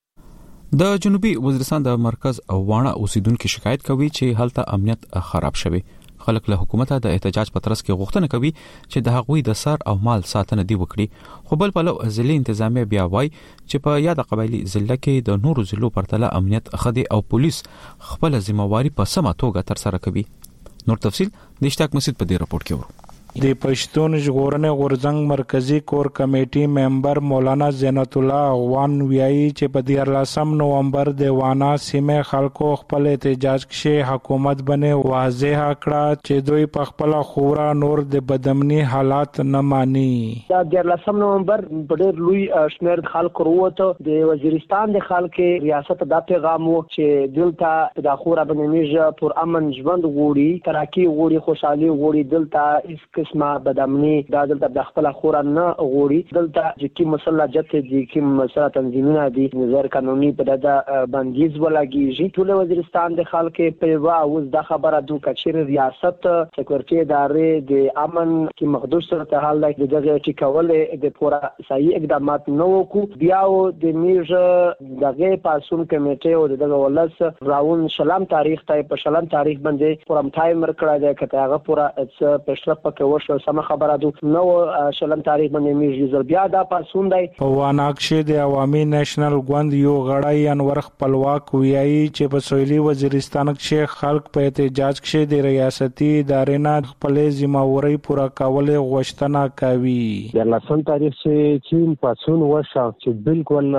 د جنوبي وزیرستان د مرکز او وانه اوسیدونکو شکایت کوي چې هلته امنیت خراب شوی خلک له حکومت د احتجاج په ترڅ کې غوښتنه کوي چې د هغوی د سر او مال ساتنه دی وکړي خو بل پلو ځلې انتظامیه بیا وای چې په یاد قبایلی ضلع کې د نورو ضلعو پرتله امنیت خدي او پولیس خپل ځمواري په سمه توګه تر سره کوي نور تفصيل د اشتاق مسجد په دې راپورټ کې ورو د پښتون ژغورنې غورځنګ مرکزی کور کمیټې ممبر مولانا زینت الله اغوان ویایي چې په دیارلسم نومبر د وانا سیمه خلکو خپل احتجاج کې حکومت باندې واضح کړه چې دوی په خپل خورا نور د بدامني حالات نه مانی دا دیارلسم نومبر په ډېر لوی شمیر خلکو وروته د وزیرستان د خلکو ریاست د پیغام وو چې دلته د خورا باندې پر امن ژوند غوړي ترقی غوړي خوشحالي غوړي دلته قسمه بدامني دا دلته د خپل خورا نه غوړي دلته چې کی مسله جته دي کی مسله تنظیمونه دي نظر قانوني په دغه بندیز ولګي ټول وزیرستان د خلکو په وا اوس د خبره د کچیر ریاست سکیورټي ادارې د امن کی محدود صورت حال د دغه چې کوله د پورا صحیح اقدامات نو کو بیا د میژ دغه پاسون کمیټه او دغه ولس راون شلم تاریخ ته په شلم تاریخ باندې پرم ټایمر کړه د کتاغه پورا پښتر پکې وشو سم خبره ده نو شلم تاریخ باندې میږي بیا دا پاسون دی په واناکشه د عوامي نېشنل ګوند یو غړی انور خپلواک ویایي چې په سویلي وزیرستان کې خلک په احتجاج کې د ریاستي ادارې نه خپل ذمہواری پوره کول غوښتنه کوي د لسم تاریخ چې چین پاسون وشو چې بالکل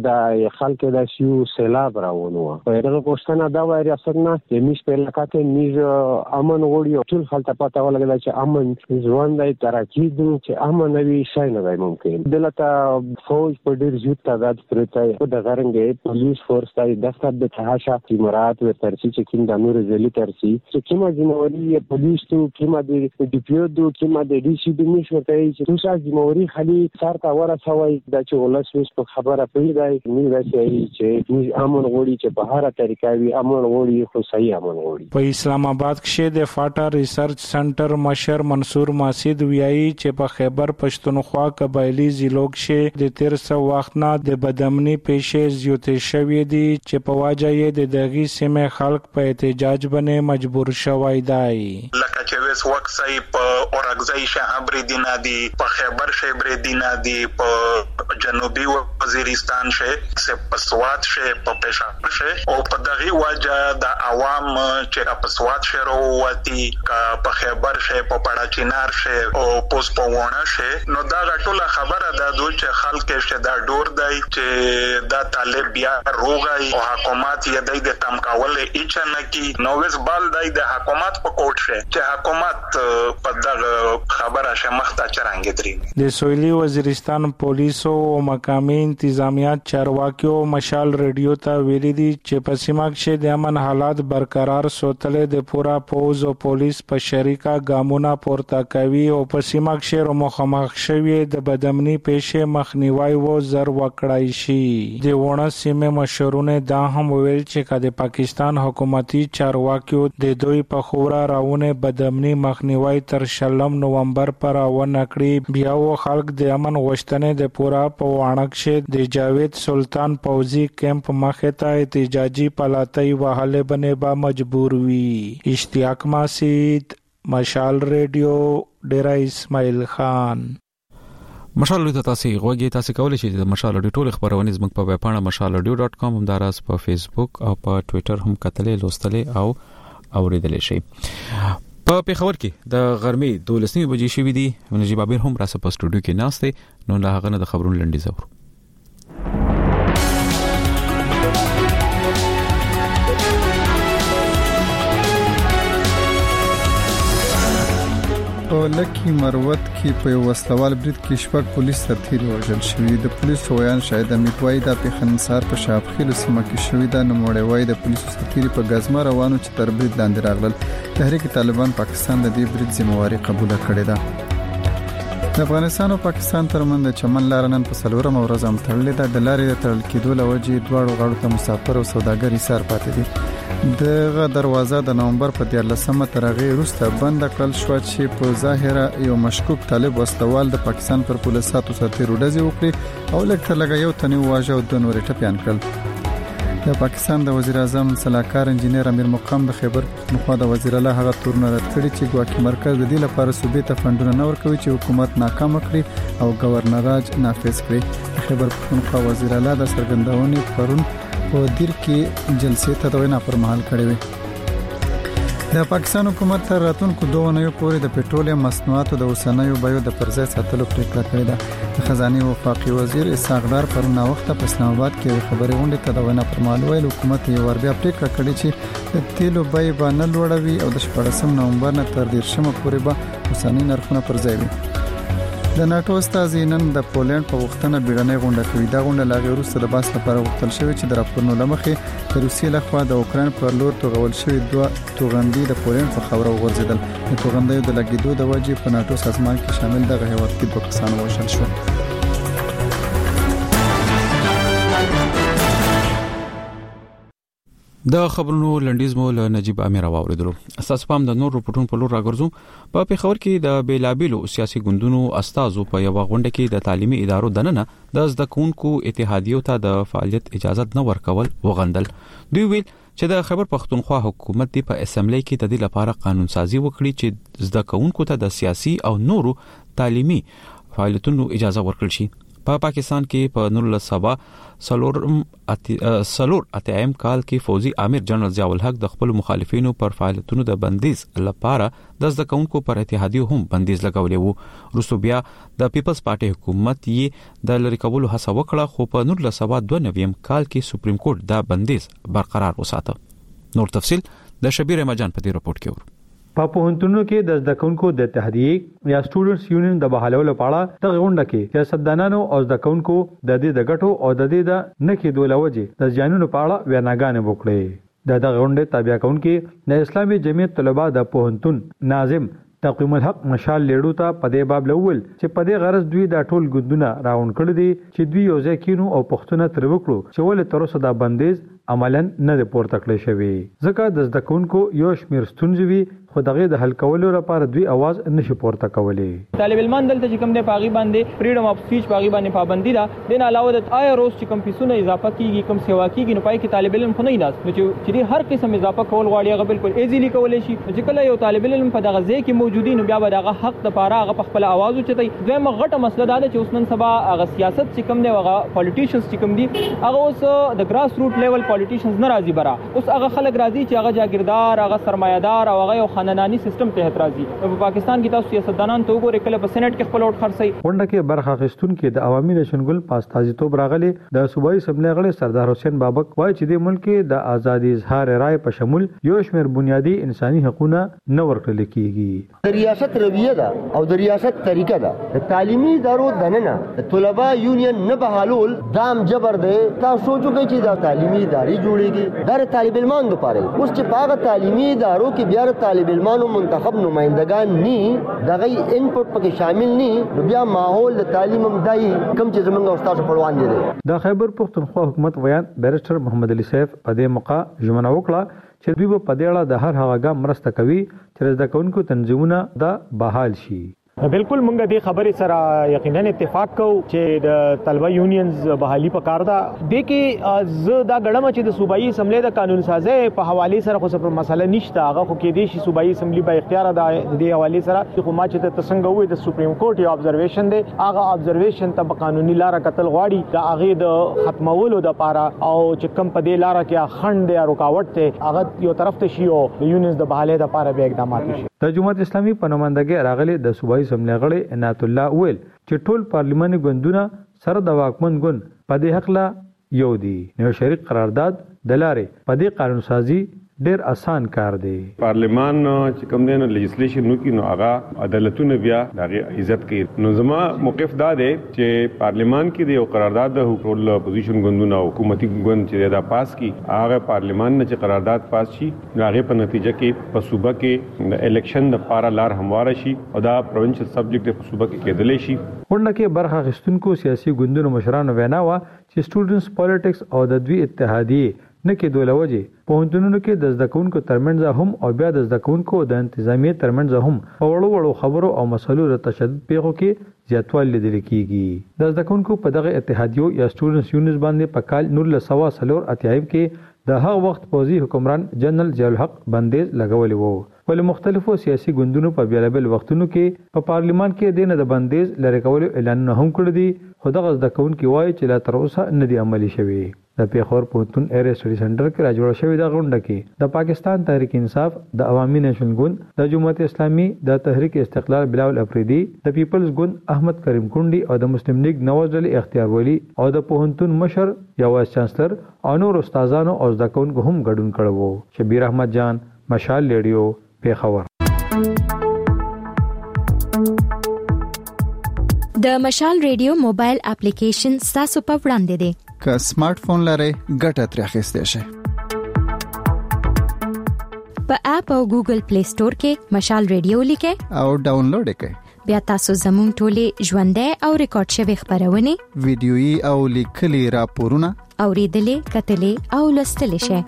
د خلکو د شیو سیلاب راوونو په دغه غوښتنه دا وایي ریاست نه د میش په لکه ته میز امن وړي ټول خلک پته ولګل چې امن ژوند دی ترقی دي چې امن وي شای نه ممکن دلته فوج په ډیر زیات تعداد پرته په دغه رنګ پولیس فورس ته دفتر د تهاشا امارات و ترسي چې کوم د نور ځلې ترسي چې کومه ځموري پولیس ته کومه د ډیپیو د کومه د ډي سي د نشو ته چې تاسو ځموري خالي سارته ورسوي د چې ولس وس په خبره پیږي نه راځي چې امن غوړي چې په هر طریقه وي امن غوړي خو صحیح امن غوړي په اسلام آباد کې د فاټا ریسرچ سنټر مشر منصور ماسید ویایي چې په خیبر پښتونخوا قبایلی ضلعو کې د تیر څو وخت نه د بدامني پیښې زیاتې شوې دي چې په واجه یې د دغه سیمه خلک په احتجاج باندې مجبور شوی دی لکه چې وس وکسای په اورګزای شهبر دینا دي په خیبر شهبر دینا دي په جنوبي وزیرستان شه سه په سوات شه په پېښور شه او په دغه واجه د عوام چې په سوات شه وروتي په خیبر شه په پړاچینار شه او پوس په وونه شه نو دا ټول خبره ده دوی چې خلک شه دا ډور دی چې دا طالب بیا روغای او حکومت یې د تمکاول هیڅ نه کی نو وس بال دی د حکومت په کوټ شه چې حکومت په دغه خبره شه مخته چرانګ دري د سویلي وزیرستان پولیسو او مقامي انتظامیه چارواکیو مشال ریډیو ته ویلي دي چې په سیمه کې د امن حالات برقرار ساتل د پورا پوز او پولیس په شریکه ګامونه پورته کوي او په سیمه کې مخامخ شوی د بدامني پېښې مخنیوي و زر وکړای شي د ونه سیمه مشرونه دا هم ویل چې د پاکستان حکومتي چارواکیو د دوی په خورا راونه بدامني مخنیوي تر شلم نومبر پر ونکړي بیا و خلک د امن غوښتنې د پورا په وانکشه د جاوید سلطان پوزي کیمپ مخه ته احتجاجي پلاتای وهله بنه با مجبور وي اشتیاق ماسید مشال ریډیو ډیرا اسماعیل خان مشال ریډیو تاسو غوږی تاسو کولی شئ د مشال ریډیو ټول خبرونه زموږ په ویب پاڼه مشال ریډیو ډاټ کام هم داراز په فیسبوک او په ټوئیټر هم کتلې لوستلې او اوریدلې شئ په پیښور کې د غرمې دولسمې بجې شوې دي نجیب عابر هم راسه په سټوډیو کې ناشته نو لا هغه نه د خبرونو لنډیز اورو په لکی مروت کې په وسلوال برید کې شپږ پولیس سرتیري وژل شوي د پولیسو ویان شاهد امید وای د پیښنصار په شاپخیل سیمه کې شوې ده نو مړی وای د پولیسو سرتیري په غزما روانو چې تر برید لاندې راغلل تحریک طالبان پاکستان د دې برید ذمہواری قبول کړې ده د افغانستان او پاکستان ترمنځ د چمن لار نن په سلورم ورځ هم تړلې ده د لارې د تړل کېدو لوجې دواړو غاړو ته مسافر او سوداګر ایثار پاتې دي دغه دروازه د نومبر په دیارلسمه ترغه وروسته بند کړل شو چې په ظاهره یو مشکوک طالب وسلوال د پاکستان پر پولیساتو سرتیرو ډزې وکړي او لکه لګا یو تنه واژه او د نورې ټپيان کړل د پاکستان د وزیر اعظم صلاحکار انجنیر امیر مقام د خیبر پختونخوا د وزیر اعلی هغه تورن رد کړی چې ګواکې مرکز د دې لپاره صوبې ته فندونه نه ورکوي چې حکومت ناکام کړي او گورنر راج نافذ کړي خیبر پختونخوا وزیر اعلی د سرګندونې پرون په دیر کې جلسې ته د وینا پر مهال کړې وي د پاکستان حکومت تر راتلونکو دوه نوي پورې د پېټرولیم مصنوعاتو د اوسنیو بیو د پرځای ساتلو پریکړه کړې ده د خزانه وفاقي وزیر اسحاق دار پر نا وخت په اسلام آباد کې خبري غونډه ته د وینا پر مهال ویل حکومت یې ور بیا پریکړه کړې چې د تیلو بیې باندې لوړوي او د شپږم نومبر نه تر دیرشمه پورې به اوسنی نرخونه پرځای وي د ناتو استازي نن د پولند په وختونه بیړنۍ غونډه کوي دا غونډه لاغي وروسته د باس لپاره وختل شوې چې د راپورونو لمخې د روسیې لخوا د اوکرين پر لور توغول شوې دوه توغندي د پولند په خبرو ورزيدل د توغندیو د لګیدو د وجې په ناتو سازمان کې شامل دغه هیواد کې دوه کسان وژل شول د خبرونو لنډیز مو له نجیب امیر واوریدلو اساس پام د نور رپورټونو په لور راګرځو په پیښور کې د بیلابیلو سیاسي ګوندونو استادو په یو غونډه کې د تعلیمي ادارو دننه د زده کوونکو اتحادیو ته د فعالیت اجازه نه ورکول وغندل دوی ویل چې د خیبر پختونخوا حکومت دی په اسمبلی کې د دې لپاره قانون سازي وکړي چې زده کوونکو ته د سیاسي او نورو تعلیمي فعالیتونو اجازه ورکړي شي په پا پاکستان کې په نور لسبا سلور سلور اتعام کال کې فوزي امیر جنرال ضیاء الحق د خپل مخالفینو پر فعالیتونو د بندیز لپاره د زده کوونکو پر اتحادیو هم بندیز لګولې وو روسو بیا د پیپلز پارټي حکومت یې د لری کولو هڅه وکړه خو په نور لسبا دوه نویم کال کې سپریم کورټ دا بندیز برقرار وساته نور تفصيل د شبیر مجان په دې رپورت کې ورو په پوهنتونونو کې د زده کوونکو د اتحادیې یا سټوډنټس یونین د بحالولو لپاره د غونډه کې سیاستدانانو او زده کوونکو د دې د غټو او د دې د نکې دولوجي د ځانونو په اړه ویناګانې وکړې د دغه غونډې تابع کونکي د اسلامي جمعیت طلبه د پوهنتون ناظم تقویم الحق مشال لیډو ته په دې باب لول چې په دې غرض دوی د ټول ګوندونه راون کړی دي چې دوی یو ځای کینو او پښتون تر وکړو چې ول تر اوسه دا بندیز عملاً نه پورته کړی شوی ځکه د زده کوونکو یو شمیر ستونزې خو دغه د حل کولو لپاره دوی आवाज نشي پورته کولی طالب علمان دلته چې کوم د پاغي باندې فریډم اف سپیچ پاغي باندې پابندی ده دین علاوه د آی روز چې کوم پیسونه اضافه کیږي کوم سیوا کیږي نو پای کې طالب علم خو نه ناس نو چې هر قسم اضافه کول غواړي هغه بالکل ایزیلی کولای شي چې کله یو طالب علم په دغه ځای کې موجودي نو بیا به دغه حق د پاره هغه خپل आवाज اوچتای دویمه غټه مسله ده چې اوس نن سبا هغه سیاست چې کوم دی هغه پالیټیشنز چې کوم دي هغه اوس د ګراس روټ لیول پالیټیشنز نه راځي برا اوس هغه خلک راځي چې هغه جاګیردار هغه سرمایه‌دار او هغه یو خاندانی سیستم ته راځي په پاکستان کې تاسو سیاستدانان ته وګورئ کله په سېنات کې خپل ووټ خرڅي. ونډه کې برخه اخیستون کې د عوامي نشن ګل پاستازیتوب راغلي د صوبایي اسمبلی غړي سردار حسین بابک وایي چې د ملک د ازادي اظهار رائے په شمول یو شمېر بنیادی انساني حقوقونه نه ورکړل کیږي. د ریاست رویه ده او د ریاست طریقه ده د تعلیمي ادارو دننه د طلبه یونین نه بحالول دام جبر ده. تاسو سوچو کې چې د تعلیمي ادارې جوړيږي در طالب علمان لپاره اوس چې پاغه تعلیمي ادارو کې بیا طالب علمانو منتخب نمائندگان ني دغه انپوټ پکې شامل ني نو بیا ماحول د تعلیم هم دای کم چې زمونږ استاد پړوان دي. د خیبر پختونخوا حکومت ویان بیرسټر محمد علي سیف په دې موقع ژمنه وکړه چې دوی په دې اړه د هر هغه ګام مرسته کوي چې زده کوونکو تنظیمونه د بحال شي. بالکل مونږ دې خبرې سره یقینا اتفاق کوو چې د طلبه یونینز بحالي پکار ده. د کې زه دا غړم چې د صوبایي اسمبلی د قانون سازي په حواله سره خو څه مسله نشته هغه خو کې دي چې صوبایي اسمبلی په اختیار ده د حواله سره خو ما چې ته څنګه وې د سپریم کورټ یو ابزرویشن دی هغه ابزرویشن ته په قانوني لار کتل غواړي د هغه د ختمولو د پاره او چې کم په دې لار کې خنډ یا رکاوټ ته هغه یو طرف ته شي او د یونینز د بحاله د پاره به اقدامات وشي. د جمهوریت اسلامي په نمائندګۍ راغلي د صوبایي اسمبلی غړي عنایت الله ویل چې ټول پارلیماني ګوندونه سره د واکمن ګوند په دې حق لا یو دي نو شریک قرارداد د لارې په دې قانون سازي ډیر آسان کار دی. پارلیمان چې کوم دی نو لیجسلیشن نو کې نو هغه عدالتونه بیا دغه عزت کوي. نو زما موقف دا دی چې پارلیمان کې دی او قرارداد د حکومت اپوزیشن ګوندونو حکومتي ګوند چې دا پاس کی هغه پارلیمان نه چې قرارداد پاس شي هغه په نتیجه کې په صوبه کې د الیکشن د پارا لار همواره شي او دا پروینشل سبجیکټ په صوبه کې کېدلی شي. ورنه کې برخه غشتونکو سیاسي ګوندونو مشرانو وینا وا چې سټوډنټس پالیټکس او د دوی اتحادیه نه کې دوه لوجه پوهنتونونو کې د زده کوونکو ترمنځ هم او بیا د زده کوونکو د انتظامیه ترمنځ هم په وړو وړو خبرو او مسلو د تشدد پیښو کې زیاتوالی لیدل کیږي. د زده کوونکو په دغه اتحادیو یا سټوډنټس یونیز باندې په کال نور له سوا سلور اتیایم کې د هغه وخت پوزي حکمران جنرال ضیاء الحق بندیز لګولې وو. ول مختلفو سیاسي ګوندونو په بیلابل وختونو کې په پارلیمان کې دینه د بندیز لری کولو اعلان هم کړی دی خو دغه زده کوونکو وایي چې لا تر اوسه نه دی عملی شوی. د پیښور پوهنتون ایریا سټډي سنټر کې راجوړ شوی د غونډه کې د پاکستان تحریک انصاف د عوامي نېشنل ګوند د جمهوریت اسلامي د تحریک استقلال بلاول افریدي د پیپلز ګوند احمد کریم کونډي او د مسلم لیگ نواز علي اختیار ولی او د پوهنتون مشر یا وایس چانسلر او نور استادانو او زده کوونکو هم ګډون کړو. شبیر احمد جان مشال ریډیو پیښور. د مشال ریډیو موبایل اپلیکیشن تاسو په وړاندې دی. که سمارټ فون لرئ ګټه ترې اخیستئ شئ. په اپ او ګوګل پلی سٹور کې مشال ریډیو لیکئ او ډاونلوډ کړئ. بیا تاسو زموږ ټولې ژوندۍ او ریکارډ شوی خبرونه ویډیويي او لیکلي راپورونه اوریدلې کتلې او لوستلې شئ.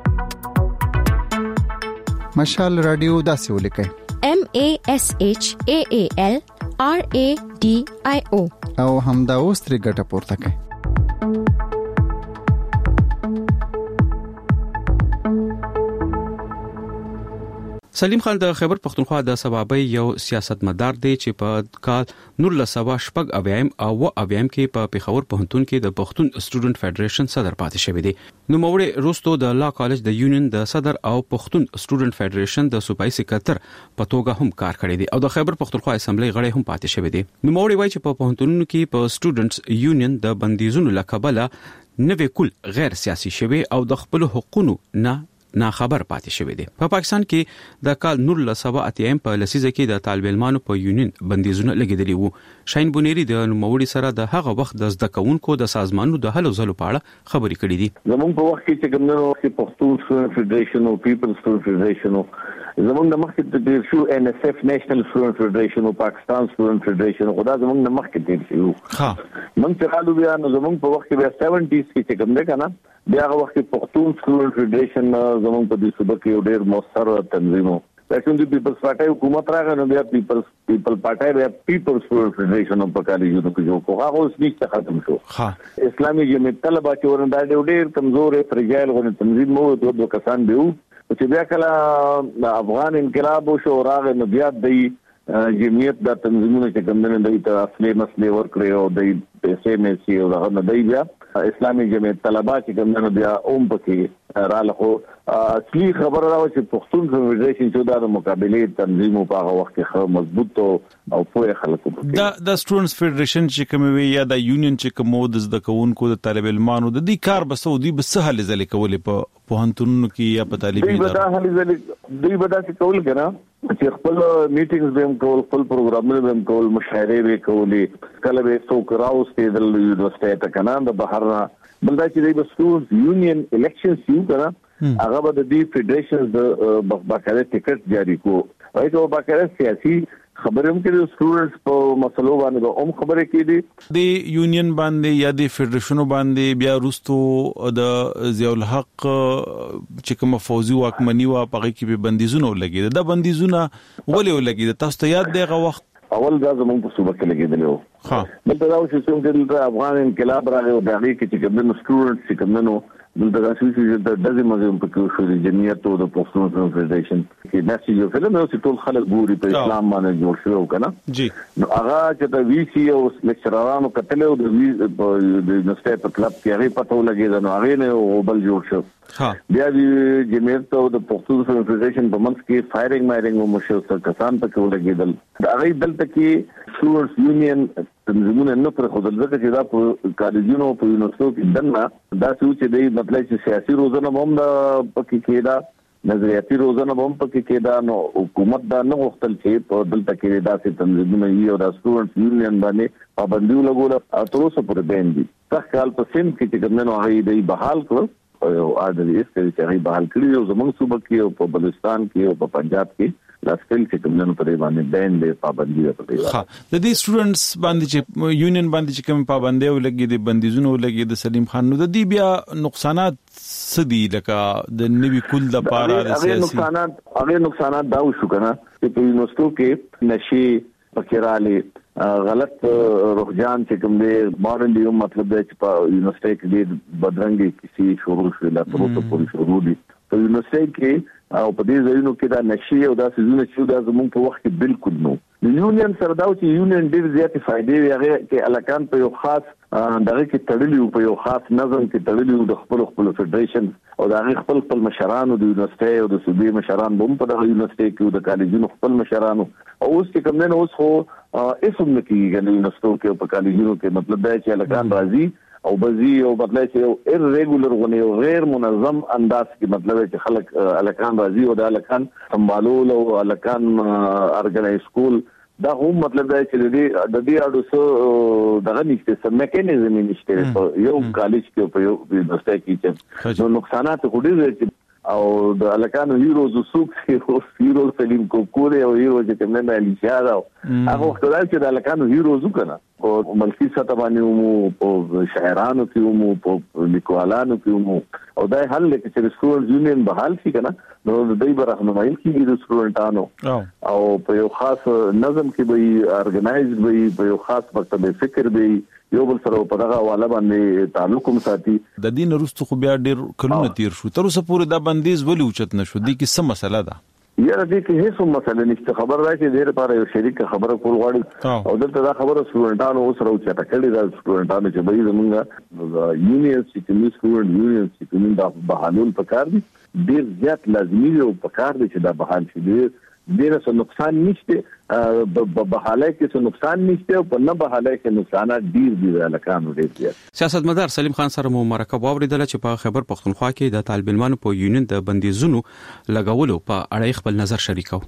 مشال رادیو داسې ولیکئ M A S H A A L R A D I O او همدا اوس ترې ګټه پورته کړئ. سلیم خان د خیبر پختونخوا د سبابي یو سیاستمدار دی چې په کال نور لسوا شپږ اویایم او و اویایم کې په پیښور پوهنتون کې د پښتون سټوډنټ فدریشن صدر پاتې شوی دی. نو موړې روستو د لا کالج د یونین د صدر او پښتون سټوډنټ فدریشن د صوبایي سکرټر په توګه هم کار کړی دی او د خیبر پختونخوا اسمبلی غړی هم پاتې شوی دی. نو موړې وایي چې په پوهنتونونو کې په سټوډنټس یونین د بندیزونو لکبله نوې کول غیر سیاسي شوی او د خپل حقوقونو نه نا خبر پاتې شوی دی. په پا پاکستان کې د کال نور لسوا اتیم په لسیزه کې د طالب علمانو په یونین بندیزونه لګیدلی وو. شاین بونيري د نوموړي سره د هغه وخت د زده کوونکو د سازمانونو د هلو ځلو په اړه خبرې کړې دي. زموږ په وخت کې چې کومنو کې پښتون سټوډنټ فدریشن او پیپلز سټوډنټ فدریشن زموږ د مخکې د ډیر شو ان اس اف نېشنل سټوډنټ فدریشن او پاکستان سټوډنټ فدریشن خدا زموږ د مخکې ډیر شو. ها موږ چې حالو بیا نو زموږ په وخت کې بیا سبعینټیز کې چې کوم ده کنه بیا هغه وخت پښتون سټوډنټ فدریشن زموږ په دې صوبه کې یو ډیر موثر تنظیم و. لیکن د پیپلز پارټي حکومت راغی نو بیا پیپلز پیپل پارټي بیا پیپلز سټوډنټ فدریشن په کالجونو کې جوړ کړو. هغه اوس نشته ختم شو. ها اسلامي جمعیت طلبه چې ورندا ډیر کمزورې فرجایل غو تنظیم وو دوه دوه کسان دیو چې بیا کله افغان انقلاب شو راغی نو بیا د جمعیت د تنظیمونو چې کوم نه دی ته اصلي مسلې ورکړي او د پیسې مې سي او هغه نه دی بیا اسلامي جمعیت طلبه چې کومه بیا اوم پکې رااله اصلي خبره راو چې پښتون فدریشن چې د مقابله تنظیم په هغه وخت کې مضبوط او پوهه خلکو دا د سټوډنټس فدریشن چې کوم وی یا د یونین چې کوم د زده کوونکو د طالب علمانو د دې کار به سعودي به سهل ځلې کولې په پوهنتونونو کې یا په تعلیمي ادارو دوی به هلي ځلې دوی به دا څه کول کنه چې خپل میټینګز به هم کول خپل پروګرامونه به هم کول مشاعره به کولې کله به څوک راوستي د یونیورسيټي ته کنه د بهر بل دا چې د سټوډنټس یونین الیکشنز یو کنه هغه به د دې فدریشن د باقاعده ټیکټ جاری کو راځي او باقاعده سیاسي خبرې هم کړي سټوډنټس په مسلو باندې به هم خبرې کړي د یونین باندې یا د فدریشنو باندې بیا روستو د ضیاء الحق چې کوم فوزي واکمنی وا پغې کې به بندیزونه ولګي د بندیزونه ولې ولګي تاسو ته یاد دیغه وخت اول دا زموږ په صوبه کې لګیدلو ها بل دا چې څنګه د افغان انقلاب راغی او دغه کې چې کوم سټوډنټس چې کوم دلته چې د دزي مزم په کې شو د جمعیت او د پښتون فدریشن کې نشي یو فلم نو چې ټول خلک ګوري په اسلام باندې جوړ شو کنه جی نو هغه چې د وی سی او لیکچرانو کتل او د وی د نسټ په کلب کې هغه پته ولګي نو هغه نه او بل جوړ شو ها بیا د جمعیت او د پښتون فدریشن په منځ کې فایرینګ مایرینګ او مشر څخه کسان په کې ولګیدل دا هغه دلته کې سټوډنټس یونین تنظیمونه نه پر خپل ځکه چې دا په کالجونو په یونیورسيټو کې دنه دا چې دی مطلب چې سیاسي روزنه هم د پکې کېدا نظریاتي روزنه هم پکې کېدا نو حکومت دا نه وختل چې په دلته کې داسې تنظیمونه یو د سټوډنټس یونین باندې پابندي لګول او تر اوسه پورې باندې تخ کال په سیم کې چې کومنه هغه دی بحال کړ او عادل یې چې هغه بحال کړی او زموږ صوبه کې او په بلوچستان کې او په پنجاب کې لاسکل چې کومنه پرې باندې باندې پابندي ده ها د دې سټوډنټس باندې چې یونین باندې چې کوم پابندي ولګي د بندیزونو ولګي د سلیم خان نو د دې بیا نقصانات سدي لکه د نوي کول د پاره د سیاسي نقصانات هغه نقصانات دا وشو کنه چې په یونیورسيټو کې نشي فکرالي غلط روحجان چې کوم دی مارن دی مطلب دی چې په یونیورسيټي کې بدرنګي کسی شروع شو لا تر اوسه پورې شروع دي په یونیورسيټي کې او په دې ځایونو کې دا نشي او دا سيزونه چې دا زموږ په وخت کې بالکل نو یونین سره دا چې یونین ډېر زیاتې فائدې ویغه کې الکان په یو خاص دغه کې تړلی په یو خاص نظم کې تړلی د خپل خپل فدریشن او دا خپل خپل مشرانو د یونیورسيټي او د صوبې مشران هم په دغه یونیورسيټي کې د کالجونو خپل مشرانو او اوس چې کوم نه اوس خو اسم نه کیږي د یونیورسيټو کې په کالجونو کې مطلب دا چې الکان راځي او بزی او مطلب چې یو irregular غونې او غیر منظم انداز کې مطلب چې خلک الکان راځي او د الکان سمبالول او الکان ارګنایز سکول دا هم مطلب دا چې د دې د دې اړو سو دغه نشته سم میکانیزم نشته یو کالج کې په یو یونیورسيټي کې نو نقصانات خو ډېر او د الکانو هیروز سوق هیرو سلیم کوکوري او هیرو چې کوم نه الیشا او هغه وخت دا چې د الکانو هیروز کنه او ملکی سطح باندې مو په شاعرانو کې مو په لیکوالانو کې مو او دا حل کې چې سټوډنټ یونین بحال شي کنه نو د دې برخنمایي کې د سټوډنټانو او په یو خاص نظم کې به ارګنایز به په یو خاص مکتب فکر به یو بل سره په دغه حواله باندې تعلق هم ساتي د دین وروسته خو بیا ډېر کلونه تیر شو تر اوسه پورې دا بندیز ولې اوچت نشو دي کې څه مسله ده یاره دې کې هیڅ مسله نشته خبر راځي ډېر لپاره یو شریک خبره کول غواړي او دلته دا خبره سټوډنټانو سره اوچته کړي دا سټوډنټانو چې به زمونږ یونیون سیکونډ سټوډنټ یونیون سیکونډ د بحالول پکار دي ډېر زیات لازمي او پکار دي چې دا بحال شي ډېر څه نقصان نشته په بحاله کې څه نقصان نشته او په نه بحاله کې نقصانات ډېر دي الکانو ډېر دي سیاستمدار سلیم خان سره مو مرکه واوریدل چې په خیبر پختونخوا کې د طالب علمانو په یونین د بندیزونو لګولو په اړه خپل نظر شریکو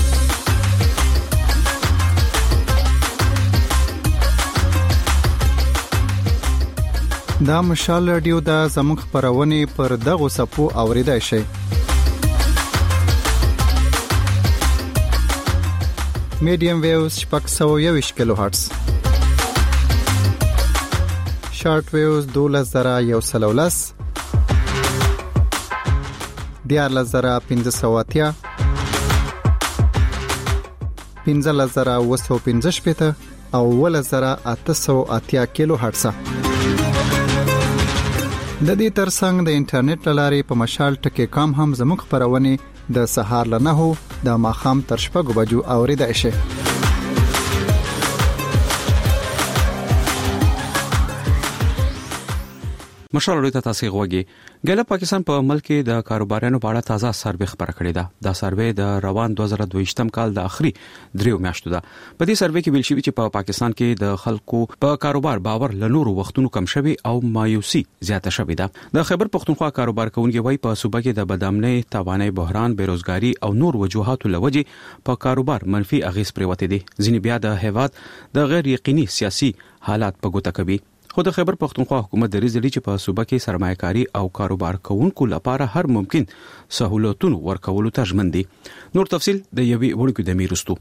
دا مشال رادیو د زموږ خبرونه پر دغه صفو اوریدای شي میډیم ویوز شپږ سوه یوویشت کیلو هرتز شارټ ویوز دولس زره یو سل او لس دیارلس زره پنځه سوه اتیا پنځلس زره اوه سوه پنځه شپېته او اوولس زره اته سوه اتیا کیلو هرتز د دې ترڅنګ د انټرنیټ لارې په مشال ټکی کام هم زموږ خبرونه د سهار لنهو د ماخام تر شپږو بجو اوریدای شي مشال ته تاسو غوږی ګله پاکستان په ملک کې د کاروبارانو په اړه تازه سروې خبره کړې ده. دا سروې د روان دوه زره دوه ویشتم کال د اخري دریو میاشتو ده. په دې سروې کې ویل شوی چې په پاکستان کې د خلکو په کاروبار باور لنورو وختونو کم شوی او مایوسی زیاته شوی ده. د خیبر پختونخوا کاروبار کوونکي وایي په صوبه کې د بدامنۍ، توانای بحران، بیروزګاری او نور وجوهاتو لوجې په کاروبار منفي اغیز پریوته دي. ځینې بیا د هیواد د غیر یقیني سیاسي حالات په ګوته کوي. خو د خیبر پختونخوا حکومت د ریزلي چې په صوبه کې سرمایه‌کاري او کاروبار کوونکو لپاره هر ممکن سہولتونو ورکولو ته ژمن دي. نور تفصيل د یوې وړوکې د میرستو.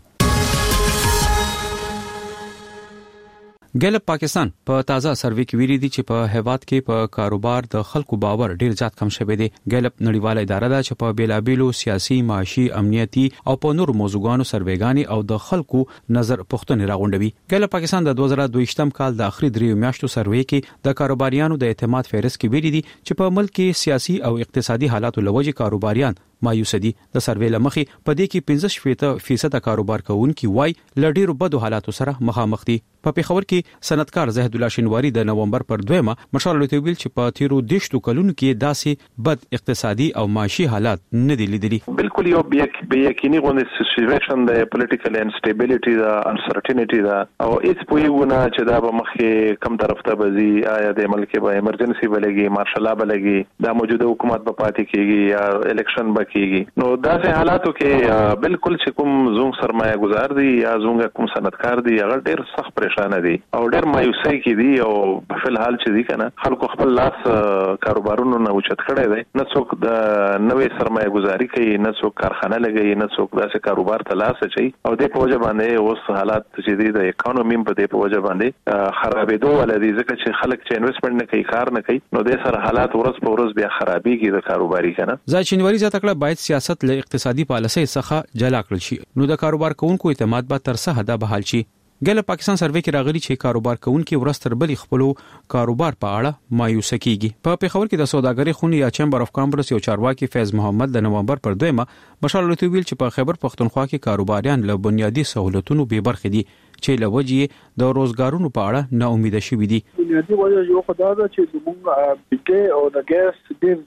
ګلب پاکستان په تازه سروې کې ویلي دي چې په هیواد کې په کاروبار د خلکو باور ډیر زیات کم شوی دی. ګلب نړیواله اداره ده چې په بیلابیلو سیاسي، معاشي، امنیتي او په نورو موضوعاتو سروېګانی او د خلکو نظر پوښتنې راغونډوي. ګلب پاکستان د دوه زره دوه ویشتم کال د اخري دریو میاشتو سروې کې د کاروباریانو د اعتماد فهرست کې ویلي دي چې په ملک کې سیاسي او اقتصادي حالاتو لوجې کاروباریان مایوس دي. د سروې لمخې په دې کې پنځه شپږ فیصد کاروبار کوونکي وای لډیرو بدو حالاتو سره مخامخ دي. په پیښور کې صنعتکار زاهد الله شینواری د نومبر پر دویمه مشال لوی ویل چې په تیرو دیشتو کلونو کې داسې بد اقتصادي او معاشي حالات نه دي لیدلي. بالکل یو به یقیني غونډه سچويشن د پولیټیکل انسټیبিলিټي دا انسرټینټي دا او هیڅ پویونه چې دا به مخې کم طرف ته بزي آیا د ملک به ایمرجنسي بلګي، مارشل لا بلګي، دا موجوده حکومت په پاتې کېږي یا الیکشن به کېږي. نو داسې حالاتو کې بالکل چې کوم زوم سرمایه گزار دي یا زوم کوم صنعتکار دي هغه ډېر سخت پریشان دي او ډېر مایوسۍ کې دي او په فل حال چې دي کنه خلکو خپل لاس کاروبارونو نه اوچت کړی دی. نه څوک د نوې سرمایه گزاري کوي، نه څوک کارخانه لګوي، نه څوک داسې کاروبار ته لاس اچي او د په وجه باندې اوس حالات چې دي د اکانومي په دې په وجه باندې خرابېدو ولدي ځکه چې خلک چې انویسټمنټ نه کوي، کار نه کوي، نو د سره حالات ورځ په ورځ بیا خرابېږي د کاروباري کنه. ځای شینواری زیاته کړه باید سیاست له اقتصادي پالیسۍ څخه جلا کړل شي نو د کاروبار کوونکو اعتماد به تر څه حد بحال شي. ګل پاکستان سروې کې راغلي چې کاروبار کوونکي ورستر بلې خپل کاروبار په اړه مایوس کیږي. په پیښور کې د سوداګرۍ خونې یا چیمبر اف کامرس یو چارواکي فیض محمد د نومبر پر دویمه مشال لوی ویل چې په خیبر پختونخوا کې کاروباریان له بنیادی سہولتونو بے برخې دي چې لوجې د روزګارونو په اړه نا امید شوي دي. بنیادی وجه یو خدای دا چې زموږ بګې او د ګیس ډیر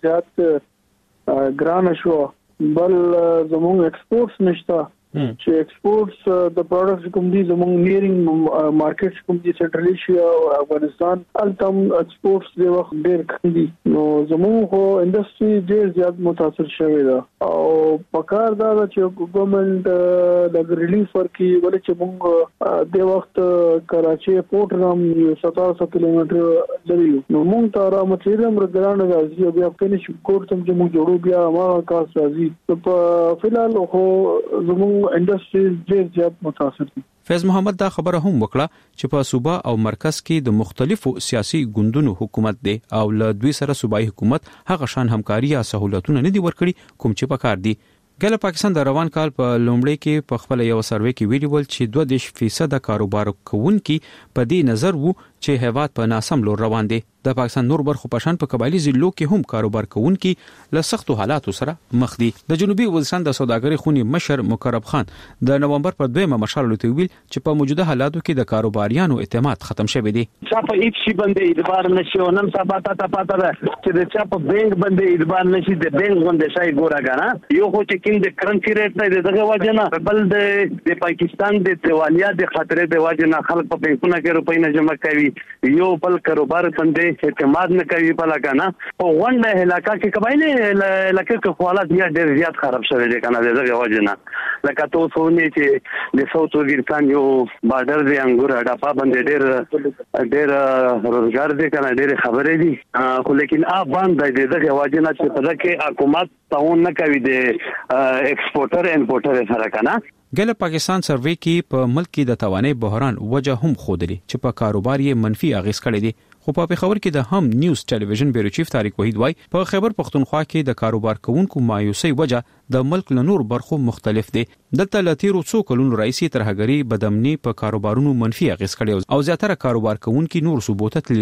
زیات ګران شو، بل زموږ ایکسپورټس نشته چې ایکسپورټس د پروډکټس کوم دي زموږ نیرینګ مارکیټس کوم دي سنټرل ایشیا او افغانستان التم ایکسپورټس د وخت ډیر کم دي. نو زموږ خو انډستری ډیر زیات متاثر شوی ده او پکار دا چې ګورنمنت د ریلیف ورکي ولې چې موږ د وخت کراچي پورټ نام ستاسو کیلومتر لري نو موږ ته را مچېرم رګران راځي بیا فینیش کوټ تم چې موږ جوړو بیا ما کاس راځي په فلال خو زموږ انډستری ډیر زیات متاثر دي. فیض محمد دا خبره هم وکړه چې په صوبه او مرکز کې د مختلفو سیاسي ګوندونو حکومت دی او له دوی سره صوبایي حکومت هغه شان همکاري یا سہولتونه نه دي ورکړي کوم چې پکار دي. ګل پاکستان د روان کال په لومړی کې په خپل یو سروې کې ویلي ول چې دوه دیش فیصد کاروبار کوونکي په دې نظر وو چې هیواد په ناسم لور روان دي. د پاکستان نور برخو پشان په قبایلی ضلعو کې هم کاروبار کوونکي له سختو حالاتو سره مخ دي. د جنوبي وزیرستان د سوداګرۍ خونې مشر مقرب خان د نومبر پر دویمه مشال لوي ویل چې په موجوده حالاتو کې د کاروباریانو اعتماد ختم شوی دی. چا په هیڅ شي باندې اعتبار نشي او نن سبا ته پاته ده چې د چا په بانک باندې اعتبار نشي د بانک باندې شای ګورا غانا یو خو چې کیند کرنسی ریټ نه دغه وجنه بل د پاکستان د دیوالیا د خطرې د وجنه خلک په بانکونو کې روپۍ نه جمع کوي، یو بل کاروبار باندې اعتماد نه کوي په لګانا او غونډه علاقہ کې قبایلی علاقې کې حالات بیا ډېر زیات خراب شوی دي کنه دغه وجنه لکه تاسو نه چې د ساوث وزیرستان یو بارډر دی انګور اډاپا باندې ډېر ډېر روزګار دي کنه ډېر خبرې دي خو لیکن ا باندې دغه وجنه چې په دغه حکومت تعاون نه کوي د ایکسپورټر امپورټر سره کنه. ګل پاکستان سروې کې په ملک کې د توانای بحران وجه هم خودلی چې په کاروبار یې منفي اغیز کړی دی. خو په خبر کې د هم نیوز ټلویزیون بیورو چیف طارق وحید وای په خیبر پختونخوا کې د کاروبار کوونکو مایوسۍ وجه د ملک له نور برخو مختلف دي. دلته لتیرو څو کلونو رئیسي ترهګری بدامنی په کاروبارونو منفي اغیز کړی او زیاتره کاروبار کوونکي نور ثبوت تللی دي.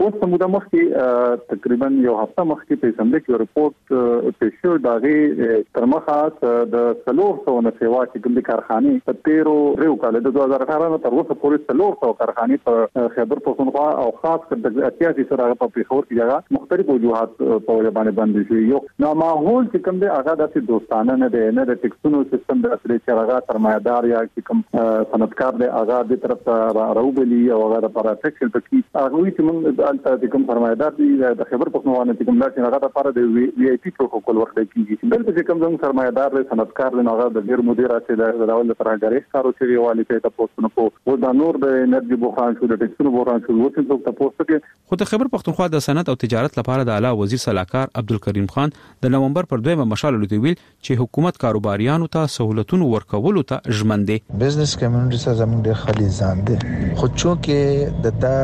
اوس موږ مخکې تقریبا یو هفته مخکې په اسمبلی کې رپورت پیش شو دا غي تر مخه د څلور سوه نه سیوا چې کوم کارخانې په تیرو ریو کال د دوه هزار اټھارہ نه تر اوسه پورې څلور سوه کارخانې په خیبر پختونخوا او خاص کر د اتیاسي سره په پیښور کې جگہ مختلف وجوهات په وجه باندې باندې شي یو نو ماحول چې کوم دی هغه د دوستانه نه دی نه د ټیکسونو سیستم د اصلي چې هغه سرمایدار یا چې کوم صنعتکار دی هغه د طرف ته راوبلی او هغه د پروټیکشن پکې هغه چې موږ د کوم سرمایدار دی د خیبر پختونخوا نه چې کوم لاټ هغه لپاره د وی آی پی پروتوکول ورکړل کیږي بلکې چې کوم زموږ سرمایدار دی صنعتکار دی هغه د ډیر مدیرات د راول لپاره غریح کارو چې والی ته تاسو نه کو و د نور د انرژي بحران شو د ټیکسونو بحران شو ورته څوک تاسو کې خو د خیبر پختونخوا د صنعت او تجارت لپاره د اعلی وزیر صلاحکار عبدالکریم خان د نومبر پر دویمه مشال لوي ویل چې حکومت کاروباریانو ته سہولتونو ورکولو ته ژمن دي بزنس کمیونټي سره زموږ ډېر خالي ځان دي خو چونکه د دا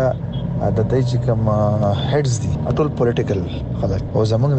د دای چې کوم هډز دي ټول پولیټیکل خلک او زموږ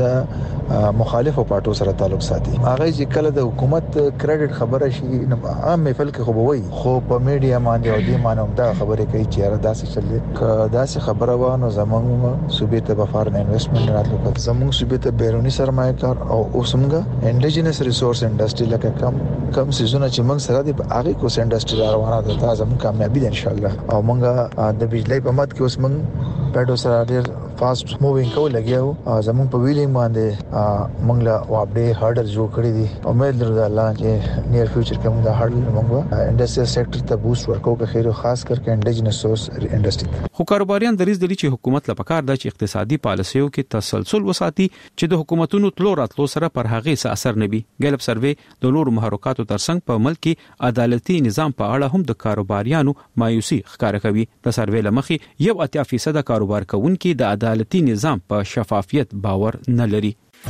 د مخالفو پارټو سره تعلق ساتي هغه چې کله د حکومت کریډټ خبره شي نو عام محفل کې خو وایي خو په میډیا باندې او دې مانو دا خبره کوي چې را داسې چلې ک داسې خبره وانه زموږ صوبې ته په فارن انویسټمنټ راتلو زموږ صوبې ته بیرونی سرمایه‌کار او اوسمګه انډیجنس ریسورس انډستری لکه کم کم سيزونه چې موږ سره دي هغه کوس انډستری روانه ده دا زموږ کامیابی ده ان شاء الله او موږ د بجلی په مد کې اوس موږ پیډو سره ډېر فاست مووینګ کو لګیاو زموږ په ویلینګ باندې موږ لا واپډې هارډر جوړ کړی دي امید لرو الله چې نیر فیوچر کې موږ هارډر موږ انډستریال سېکټر ته بوست ورکو که خیر خاص کر کې انډیجنس سورس انډستری خو کاروباریان دریز دي چې حکومت لپاره د اقتصادي پالیسیو کې تسلسل وساتي چې د حکومتونو تلو راتلو سره پر هغه څه اثر نه وي ګلب سروي د نور محرکاتو ترڅنګ په ملک کې عدالتي نظام په اړه هم د کاروباریانو مایوسي ښکاره کوي د سروي لمخې یو اتیا فیصد کاروبار کوونکي د عدالتي نظام په شفافیت باور نه لري.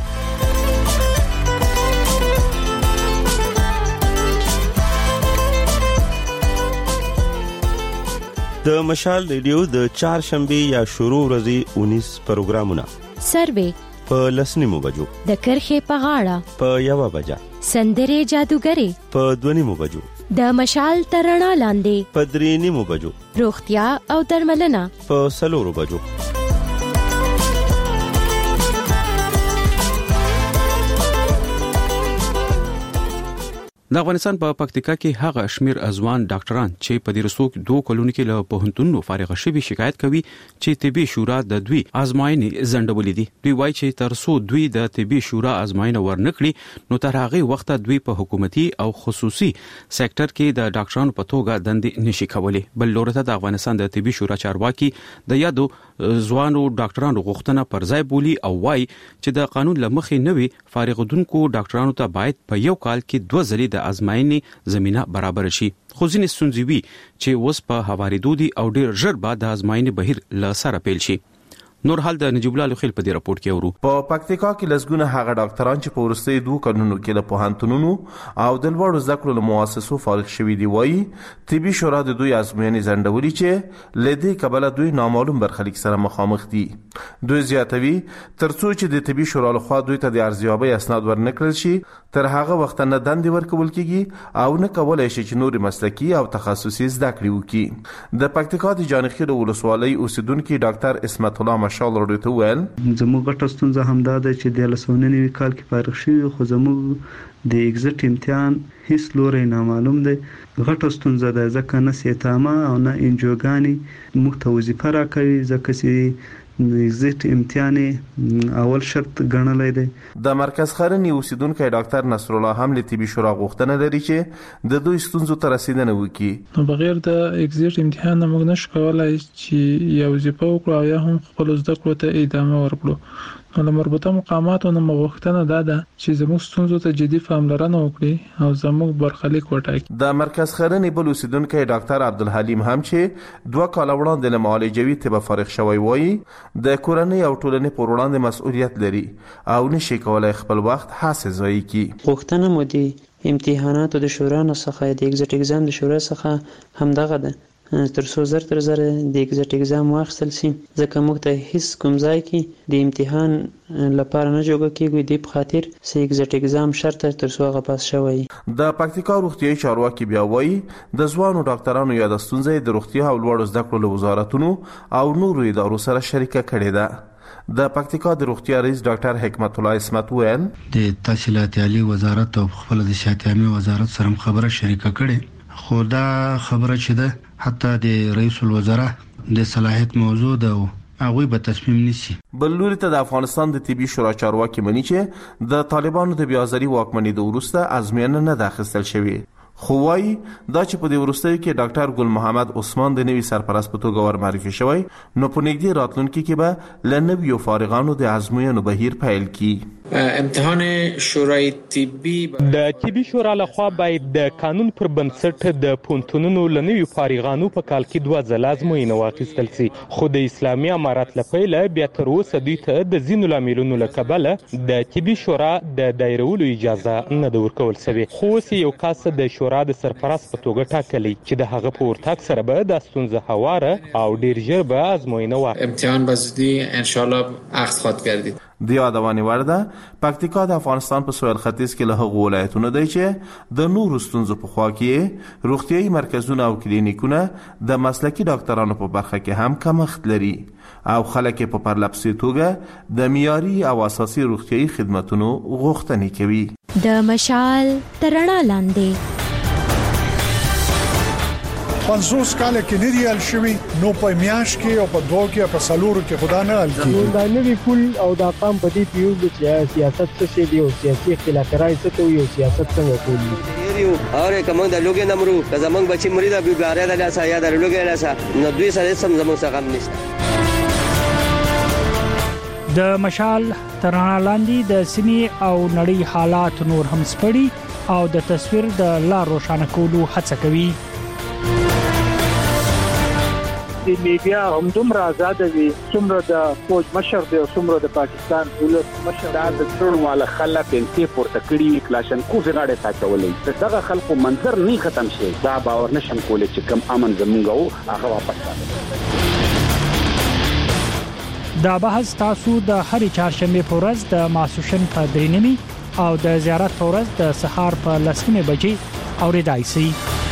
د مشال ریډیو د چهارشنبه یا شروع ورځې اونیس پروګرامونه سروي په لسنیمو بجو د کرخې په غاړه په یو بجا سندره جادوګری په دونیمو بجو د مشال ترڼا لاندې په درېنیمو بجو روغتیا او درملنه په سلورو بجو د افغانستان په پکتیکا کې هغه شمیر ازوان ډاکټران چې په دې رسو کې دوه کلونو کې له پوهنتونونو فارغ شوي شکایت کوي چې طبي شورا د دوی ازموینې ځنډولې دي. دوی وایي چې تر څو دوی د طبي شورا ازموینه ورنکړي نو تر هغه وخت دوی په حکومتي او خصوصي سېکټر کې د ډاکټرانو په توګه دندې نشي کولای. بل لورته د افغانستان د طبي شورا چارواکي د یادو ځوانو ډاکټرانو غوښتنه پر ځای بولی او وایي چې د قانون لمخې نوي فارغودونکو ډاکټرانو ته باید په یو کال کې دوه ځلې د ازمایښت زمينه برابر شي. خو ځینې ستونزې وي چې اوس په هوارېدو دي او ډېر ژر به د ازمایښت بهیر له سره پیل شي. نور حال د نجیب الله خلیل په دې راپورټ کې اورو. په پکتیکا کې لسګونه هغه ډاکټران چې په ورستۍ دوه کلونو کې له پوهنتونونو او د لوړو زده کړو له مؤسسو فارغ شوي دي وایي طبي شورا د دوی ازموینې ځنډولې چې له دې کبله دوی نامعلوم برخلیک سره مخامخ دي. دوی زیاتوي ترڅو چې د طبي شورا لخوا دوی ته د ارزیابۍ اسناد ورنکړل شي تر هغه وخت نه دندې ورکول کیږي او نه کولای شي چې نور مسلکی او تخصصي زده کړې وکړي. د پکتیکا د جانخیل ولسوالۍ اوسیدونکو ډاکټر اسمت الله مشال ورته وویل زموږ غټه ستونزه همدا ده چې د لسوننی کال کې فارغ شوی خو زموږ د ایگزټ امتحان هیڅ لوري نامعلوم دی. غټه ستونزه ده ځکه نه سیتامه او نه انجوګانی موږ ته وظیفه راکوي ځکه چې ایگزټ امتحان اول شرط ګڼلای دی. د مرکز خرنی اوسیدونکو ډاکټر نصر الله هم له طبي شورا غوښتنه لري چې د دوی ستونزو ته رسیدنه وکړي. نو بغیر د ایگزټ امتحان نه موږ نشو کولای چې یو وظیفه وکړو او یا هم خپل زده کړو ته ادامه ورکړو. نو د مربوطه مقاماتو نه غوښتنه ده ده چې زموږ ستونزو ته جدي پاملرنه وکړي او زموږ برخلیک وټاکي. د مرکز خرنی بل اوسیدونکو ډاکټر عبدالحلیم هم چې دوه کال وړاندې له معالجوي طب فارغ شوی وایي د کورنۍ او ټولنې پر وړاندې مسؤلیت لري او نشي کولای خپل وخت هڅه ضایع کړي. غوښتنه مو دي امتحاناتو د شورا نه څخه د ایگزټ اگزام د شورا څخه هم دغه ده تر څو زر تر زر د ایگزیټ اگزام واخیستل شي، ځکه موږ ته هیڅ کوم ځای کې د امتحان لپاره نه جوړ کیږي، د په خاطر چې ایگزیټ اگزام شرط تر څو هغه پاس شوی. د پکتیکا روغتیايي چارواکي بیا وایي د ځوانو ډاکټرانو یا د ستونزې د روغتیا او لوړو زده کړو له وزارتونو او نورو ادارو سره شریکه کړې ده. د پکتیکا د روغتیا رئیس ډاکټر حکمت الله اسمت ویل د تحصیلات عالی وزارت او خپل د صحت عامه وزارت سره خبره شریکه کړي، خو دا خبره چې ده حتی د رئیس الوزرا د صلاحیت موضوع ده، هغه به تصمیم نیسي. بل لوري ته د افغانستان د طبي شورا چارواکي مني چې د طالبانو د بیازري واکمنۍ د وروسته ازموینه نه ده اخیستل شوې، خو وايي دا چې په دې وروستیو کې ډاکټر ګل محمد عثمان د نوي سرپرست په توګه ورمعرفي شوی، نو په نږدې راتلونکي کې به له نویو فارغانو د ازموینو بهیر پیل کړي. امتحان شورای طبي د طبي شورا لخوا باید د قانون پر بنسټ د پونتونونو لنوي فارغانو په کال کې دوه ځله ازموینه واخیستل سي، خو د اسلامي امارات لپاره بیا تر اوسه دوی ته د ځینو لاملونو له کبله د طبي شورا د دایرولو اجازه نه ده ورکول شوې. خو اوس یو کس د شورا د سرپرست په توګه ټاکلی چې د هغه په ورتګ سره به د ستونزه هواره او ډیر ژر به ازموینه واخلي. امتحان به زودی ان شاء الله اخذ خواهد گردید. د یادوانې وړ ده پکتیکا د افغانستان په سویل ختیځ کې له هغو ولایتونو دی چې د نورو ستونزو په خوا کې روغتیايي مرکزونه او کلینیکونه د مسلکي ډاکټرانو په برخه کې هم کمښت لري او خلک په پرلپسې توګه د معیاري او اساسي روغتیايي خدماتونو غوښتنې کوي. د مشال ترڼا لاندې پنځوس کال کې نه دی ال شوی، نو په میاش کې او په دوه کې په سلورو کې خدا نه ال کیږي. دا نوی پول او دا قام په دې پیوز چې سیاست څه دی او سیاسي اختلافات څه کوي او سیاست څنګه کوي. یو اور کوم د لوګي نمرو که زمنګ بچی مریدا بیګاره د لاسه یا د لوګي لاسه نو دوی سره سم زموږ څخه غم نشته. د مشال ترڼا لاندې د سیمې او نړۍ حالات نور هم سپړي او د تصویر د لا روښانه کولو هڅه کوي. د میډیا هم دومره آزاد وي څومره د فوج مشر دی او څومره د پاکستان دولت مشر. دا د ټول والا خلک انتي پورته کړي کلاشن کوزه غاړه تاچولې دغه خلکو منظر نه ختم شي، دا باور نشم کولای چې کم امن زمونږ او هغه واپس راځي. دا بحث تاسو د هرې چهارشنبه په ورځ د ماسوشن په درېنمي او د زیارت په ورځ د سهار په لسمه بجې اوریدای شئ.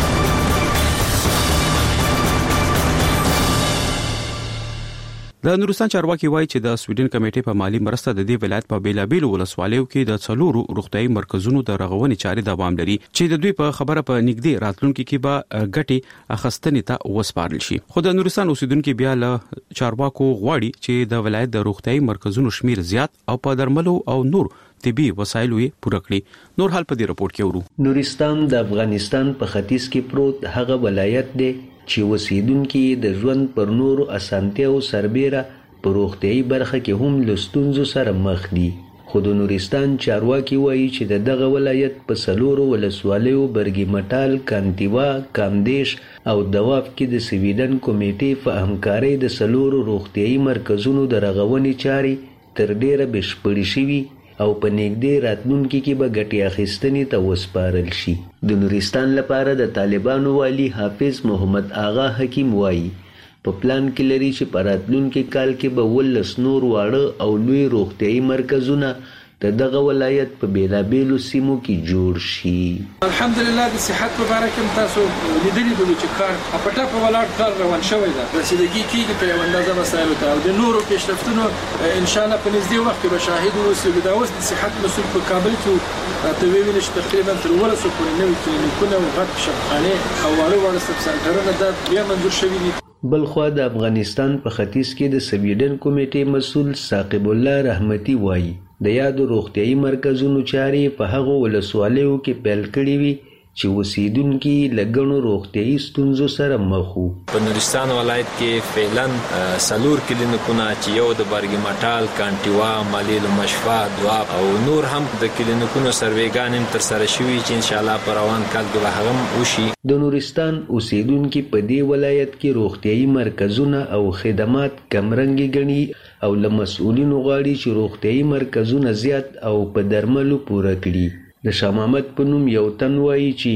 د نورستان چارواکي وایي چې د سویډن کمیټې په مالی مرسته د دې ولایت په بیلابیلو ولسوالیو کې د څلورو روغتیايي مرکزونو د رغونې چارې دوام لري چې د دوی په خبره په نږدې راتلونکو کې به ګټي اخستنې ته وسپارل شي. خو د نورستان اوسیدونکو بیا له چارواکو غواړي چې د ولایت د روغتیايي مرکزونو شمیر زیات او په درملو او نور طبي وسایل یې پوره کړي. نور حال په دې رپورت کې ورو. نورستان د افغانستان په ختیځ کې پروت هغه ولایت دی چې اوسیدونکو د ژوند پر نورو اسانتیاو سربېره په روغتیايي برخه کې هم له ستونزو سره مخ دي. خو د نورستان چارواکي وایي چې د دغه ولایت په څلورو ولسوالیو برګي مټال، کانتیوا، کامدیش او دواف کې د سویډن کمیټې په همکارۍ د څلورو روغتیايي مرکزونو د رغونې چارې تر ډیره بشپړې شوي او په نږدې راتلونکي کې به ګټې اخیستنې ته وسپارل شي. د نورستان لپاره د طالبانو والی حافظ محمد آغا حکیم وایي په پلان کې لري چې په راتلونکي کال کې به ولس نور واړه او لوی روغتیايي مرکزونه د دغه ولایت په بیلابیلو سیمو کې جوړ شي. الحمدلله د صحت په اړه کوم تاسو لیدلې بلو چې کار په ټاپه ولاړ کار روان شوی دی، رسیدګي کیږي په یو اندازه مسایلو ته او د نورو پیشرفتونو ان شاء الله په نږدې وخت کې به شاهد اوسو. د اوس د صحت مسؤل په کابل کې راته ویل چې تقریبا تر ورسو پورې نوي کلینیکونه او غټ شفاخانه او واړه واړه سب سنټرونه د بیا منظور شوي دي. بلخوا د افغانستان په ختیځ کې د سویډن کمیټې مسؤل ثاقب الله رحمتي وایي د یادو روغتیايي مرکزونو چارې په هغو ولسوالیو کې پیل کړي وي چې اوسیدونکي له ګڼو روغتیايي ستونزو سره مخ وو. په نورستان ولایت کې فعلاً سلور کلینیکونه چې یو د برګي مټال، کانټیوا، مالیل مشفا، دواب او نور هم د کلینیکونو سروېګان هم تر سره شوي چې ان شاء الله په روان کال کې به هغه وشي. د نورستان اوسیدونکي په دې ولایت کې روغتیايي مرکزونه او خدمات کمرنګي ګڼي او له مسؤلینو غواړي چې روغتیايي مرکزونه زیات او په درملو پوره کړي. د شاه محمد په نوم یو تن وایي چې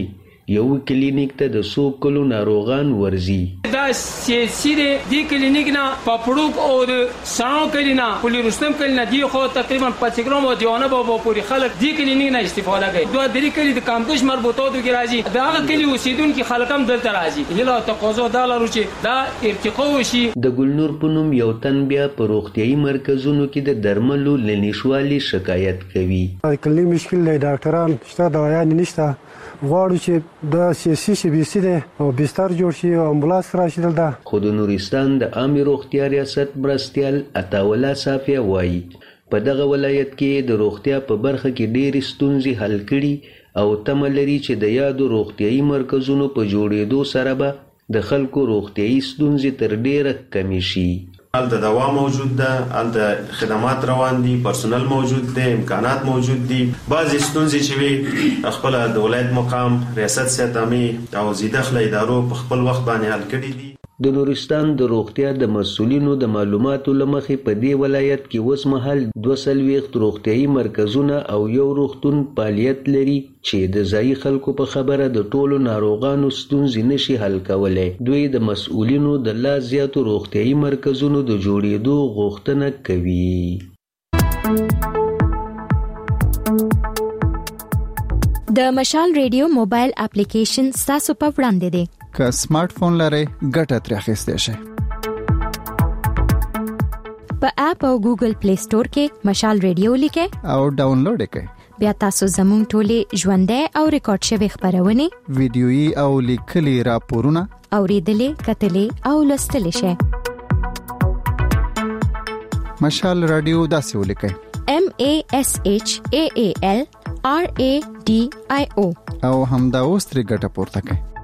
یو کلینیک ته د څو کلو ناروغان ورځي. دا سیاسي دی کلینیک نه پاپړوک او د سانو کلینا پولی رستم کلینا دی خو تقریبا پنځه ګرام او دیونه به پوری خلک دی کلینیک نه استفاده کوي. دوه درې کلی د کامدش مربوطاتو کې راځي. دا هغه کلی اوسیدونکو خلک هم دلته راځي. یلا تقاضا دا لرو چې دا ارتقا وشي. د ګلنور په نوم یو تن بیا په روغتيایي مرکزونو کې د درملو لنیشوالي شکایت کوي. کلی مشکل دی ډاکټران شته دوايان نشته. غواړو چې د سیاسي شبيسي ده او بستر جوړ شي او امبولانس راشي دلته. خو د نورستان د عامه روغتیا ریاست مرستيال عطاولا صافیه وایي په دغه ولایت کې د روغتیا په برخه کې ډېرې ستونزې حل کړي او تمه لري چې د یادو روغتيایي مرکزونو په جوړېدو سره به د خلکو روغتيایي ستونزې تر ډېره کمې شي. هلته دوا موجود ده، هلته خدمات روان دي، پرسونل موجود دي، امکانات موجود دي. بعضې ستونزې چې وي خپله د ولایت مقام ریاست سیادامي او زیدخله ادارو په خپل وخت باندې حل کړي دي. د نورستان د روغتیا د مسؤلینو د معلوماتو له مخې په دې ولایت کې اوس مهال دوه څلوېښت روغتیایي مرکزونه او یو روغتون فعالیت لري چې د ځایي خلکو په خبره د ټولو ناروغانو ستونزې نشي حل کولی. دوی د مسؤلینو د لا زیاتو روغتیایي مرکزونو د جوړېدو غوښتنه کوي. د مشال ریډیو موبایل اپلیکیشن ستاسو په وړاندې دی. که سمارټ فون لرئ ګټه ترې اخیستی شئ. په اپ او ګوګل پلی سٹور کې مشال ریډیو لیکئ او ډاونلوډ یې کړئ. بیا تاسو زموږ ټولې ژوندۍ او ریکارډ شوي خبرونه، ویډیويي او لیکلي راپورونه اوریدلې، کتلې او لوستلې شئ. مشال رادیو داسې ولیکئ: M A S H A A L R A D I O او همدا اوس ترې ګټه پورته کړئ.